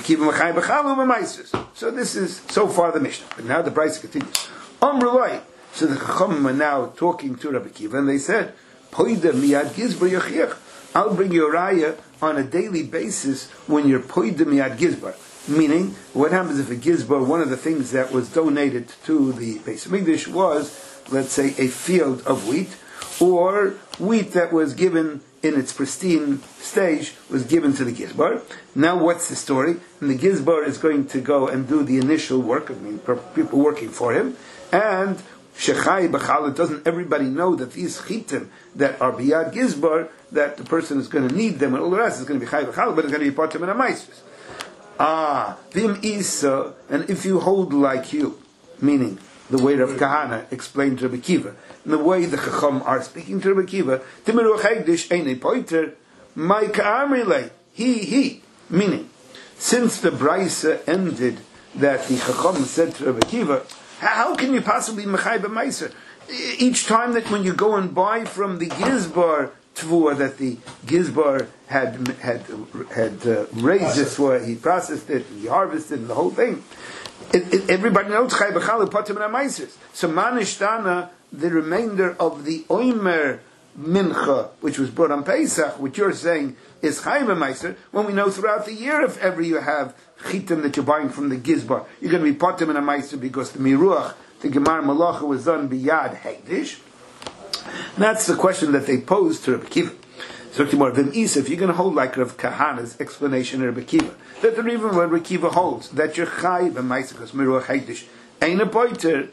So this is so far the Mishnah. But now the brisa continues. Amrulai. So the Chachamim are now talking to Rabbi Kiva, and they said, "Poida miyad gizbar yachiach." I'll bring you a raya on a daily basis when you're poida miyad gizbar. Meaning, what happens if a gizbar, one of the things that was donated to the Beis Hamikdash was, let's say, a field of wheat, or wheat that was given in its pristine stage was given to the gizbar. Now what's the story? And the gizbar is going to go and do the initial work, people working for him, and Shechai B'chala, doesn't everybody know that these chitim that are biyad gizbar, that the person is going to need them, and all the rest is going to be Chai B'chala, but it's going to be part of a maestris. Vim Isa, and if you hold like you, meaning the way Rav Kahana explained to Rabbi Kiva, and the way the Chacham are speaking to Rabbi Kiva, Timiru Chegdish Einei Poiter, my Ka'amrile, he, meaning, since the Brisa ended that the Chacham said to Rabbi Kiva, how can you possibly Mechai B'Meiser? Each time that when you go and buy from the Gizbar Tvua that the Gizbar had raised this for, he processed it, he harvested it, the whole thing. Everybody knows Chai B'Chal Potim and Meisers. So Manishtana, the remainder of the Oimer Mincha, which was brought on Pesach, which you're saying is Chai B'Meiser, when we know throughout the year, if ever you have chitim that you're buying from the Gizbar, you're going to be Potim and Meiser because the Miruach, the Gemar Malacha was done biyad Hegdish. That's the question that they posed to Rabbi Kiva. So if you're going to hold like Rav Kahana's explanation of Rabbi Kiva, that the reason why Rabbi Kiva holds that you're Chai B'Meiser because Miruach Hegdish ain't a poiter,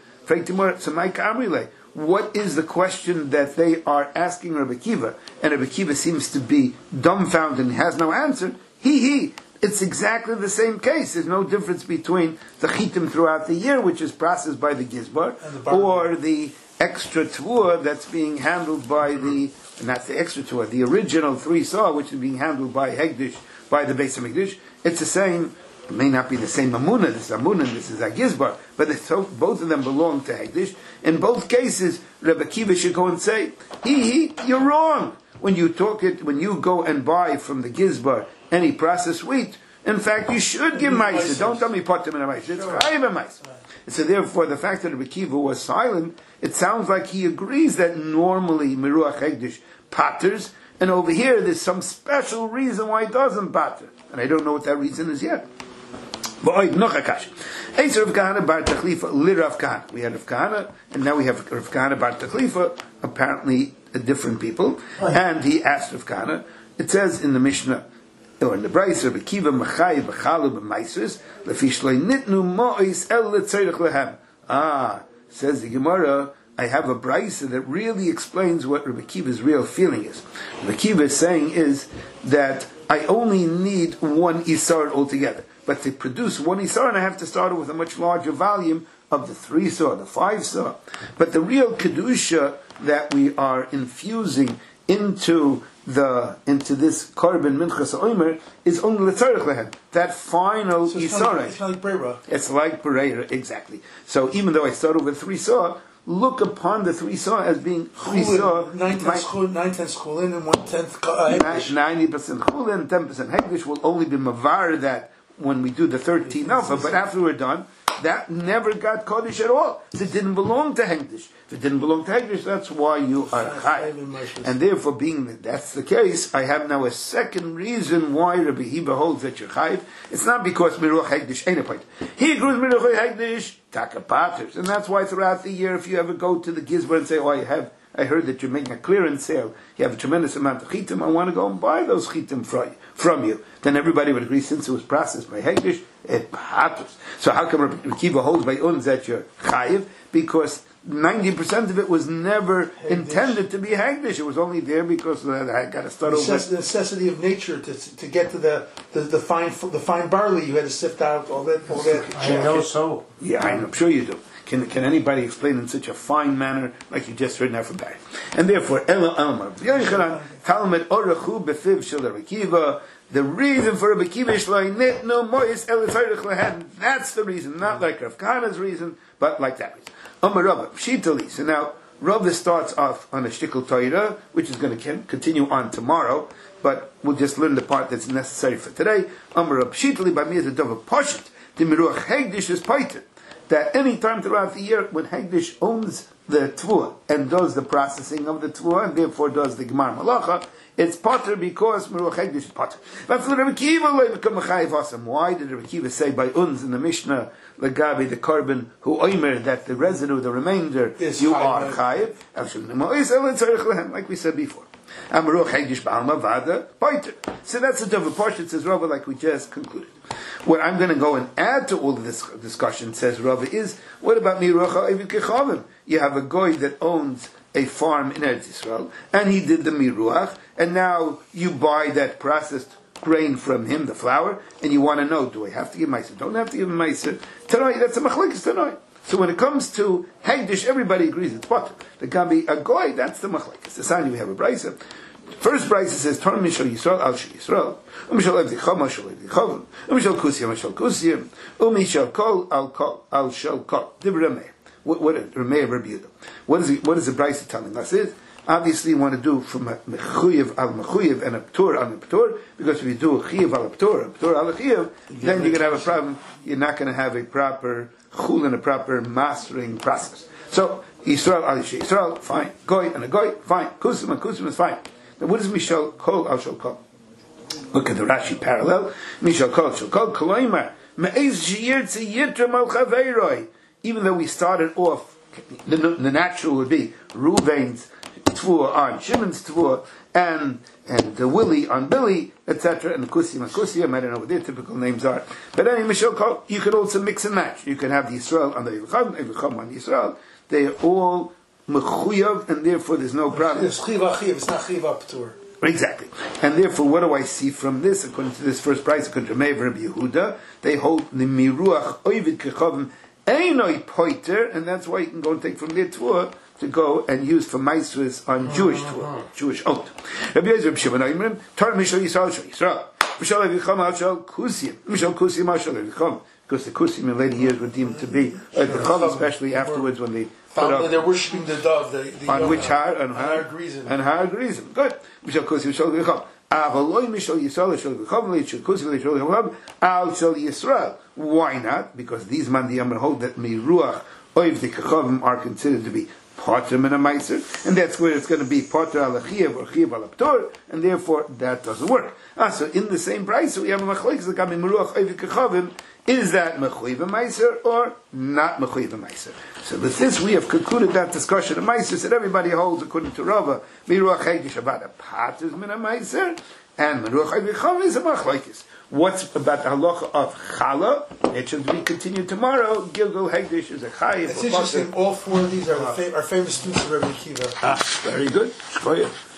what is the question that they are asking Rabbi Kiva? And Rabbi Kiva seems to be dumbfounded and has no answer. It's exactly the same case. There's no difference between the chitim throughout the year, which is processed by the Gizbar, or the extra tvua that's being handled by not the extra tvua, the original 3 saw, which is being handled by Hegdish, by the Beis Hamikdash. It's the same. It may not be the same Amunah. This is Amunah, this is a Gizbar, but both of them belong to Hegdish. In both cases, Rabbi Kiva should go and say, you're wrong. When you go and buy from the Gizbar any processed wheat, In fact, you should give meiser. Don't tell me potem in a meiser. It's chayiv a meiser. So therefore, the fact that Rabbi Kiva was silent, it sounds like he agrees that normally Miruach Hegdish patters, and over here there's some special reason why it doesn't patter. And I don't know what that reason is yet. We had Rav Kahana bar Tachlifa, Rav Kahana. We had Rav Kahana, and now we have Rav Kahana bar Tachlifa, apparently different people. And he asked Rav Kahana, it says in the Mishnah, or in the Brayso, Rabbi Kiva Machayev b'chalu b'maisers lefi shloi nitnu mo'is el letzorech lehem. Says the Gemara, I have a Brayso that really explains what Rabbi Kiva's real feeling is. Rabbi Kiva is saying is that I only need one isar altogether. But to produce one isar, I have to start with a much larger volume of the 3 saw, the 5 saw. But the real kedusha that we are infusing into this korban minchas omer is only letzarech lehem. That final isara. It's like Bereira. It's like Bereira, exactly. So even though I started with 3 saw, look upon the 3 saw as being 3 saw. 9/10 chulin and 1/10 hegdish. 90% chulin, 10% hegdish will only be mavar that when we do the 13 alpha. But after we're done, that never got Kodesh at all. It didn't belong to Hegdish. If it didn't belong to Hegdish, that's why you are Chayiv. And therefore, being that that's the case, I have now a second reason why Rabbi Hiba holds that you're Chayiv. It's not because Miruach Hegdish ain't a point. He agrees Miruach Hegdish, Taka Paters. And that's why throughout the year, if you ever go to the Gizbar and say, I heard that you're making a clearance sale, you have a tremendous amount of chitim, I want to go and buy those chitim from you. Then everybody would agree, since it was processed by Hegdish, it patters. So how come Rabbi Kiva holds by Uns that you're chayiv? Because 90% of it was never intended to be Hegdish. It was only there because I got to start over. The necessity of nature to get to the fine barley, you had to sift out all that. I know so. Yeah, I'm sure you do. Can anybody explain in such a fine manner like you just heard now from Barry? And therefore, Talmud Orachu Befiv Shel Rabbi Kiva. The reason for Rabbi Kiva is nitnu mois el tzarich lehen. That's the reason, not like Rav Kahana's reason, but like that reason. Amar Rava Pshitali. So now Rava starts off on a shtickle Torah, which is going to continue on tomorrow, but we'll just learn the part that's necessary for today. Amar Rava Pshitali by me is a dove of Poshet. The Miruach Hegdish is Paitin. That any time throughout the year when Hegdish owns the Tvua and does the processing of the Tvua and therefore does the Gemar Malacha, it's Potter because Miruach Hegdish is Potter. Why did Rabbi Kiva say by Uns in the Mishnah, Lagabi, the korban, who oimer, that the residue, the remainder, you are Chayiv? Like we said before. So that's a double portion, says Rava, like we just concluded. What I'm going to go and add to all of this discussion, says Rava, is what about Miruach Ha'evit Kechavim? You have a goy that owns a farm in Eretz Yisrael, and he did the Miruach, and now you buy that processed grain from him, the flour, and you want to know, do I have to give Meiser? Don't have to give him Meiser. Tonight, that's a machlekes tonight. So when it comes to Hegdish, everybody agrees it's potter. There can be a goy, that's the machlekes. The sign we have a brayso. First brayso says, Torah mishal Yisrael al shel Yisrael, umishal evdichom al shel evdichom, umishal kusiyam al shel kusiyam, umishal kol al shel kol. Divrei Meir. What Rameh Rabbi Yehuda? What is the brayso telling us? Is obviously you want to do from a mechuyev al mechuyev and a ptur al ptur, because if you do a chiyev al ptur al chiyev, then you're going to have a problem. You're not going to have a proper chul and a proper mastering process. So Yisrael al Yisrael, fine. Goy and a goy, fine. Kusim and kusim is fine. Now what is Mishal Kol al Shal Kol? Look at the Rashi parallel. Mishal Kol al Shal Kol Koloimar Me'ez Shiyirtze Yitram al Chaveiroi. Even though we started off, the natural would be Reuven's Tvua on Shimon's Tvua, and the Willie on Billy, etc., and the Kusim and Kusim, I don't know what their typical names are. But anyway, you could also mix and match. You can have the Yisrael on the Evicham on the Yisrael. They are all mechuyav, and therefore there's no problem. It's chiva chiv, it's not chiva p'tur. Exactly. And therefore, what do I see from this? According to this first price, according to Meir Rabbi Yehuda, they hold the miruach oivid kechavim einoi poiter, and that's why you can go and take from their tvua to go and use for maestros on Jewish tvua, Jewish oat. Rabbi Yehuda, Rabbi Shimon Oimrim, Torah mishal Yisrael shal Yisrael, mishal evicham al shal kusim, mishal kusim al shal evicham. Because the kusim in later years were deemed to be like the chol, especially afterwards when they they're worshipping the dove. On which har? On Har Gerizim. And Har Gerizim. Good. Mishal kusim shal evicham. Why not? Because these man the hold that miruach oiv the kachavim are considered to be Potter min meiser, and that's where it's going to be Potter al chiyuv or chiyuv al aptor, and therefore that doesn't work. So in the same price, we have a machlekes that come in meruach oiv kachavim. Is that mechuyev meiser or not mechuyev meiser? So with this, we have concluded that discussion of meiser. That everybody holds according to Rava miruach hegdish about a Potter min meiser, and meruach oiv kachavim is a machlekes. What's about the halacha of challah? It should be continued tomorrow. Gilgul Hegdish is a chayiv. It's interesting. All four of these are famous students of Rabbi Akiva. Very good. Shkoyah.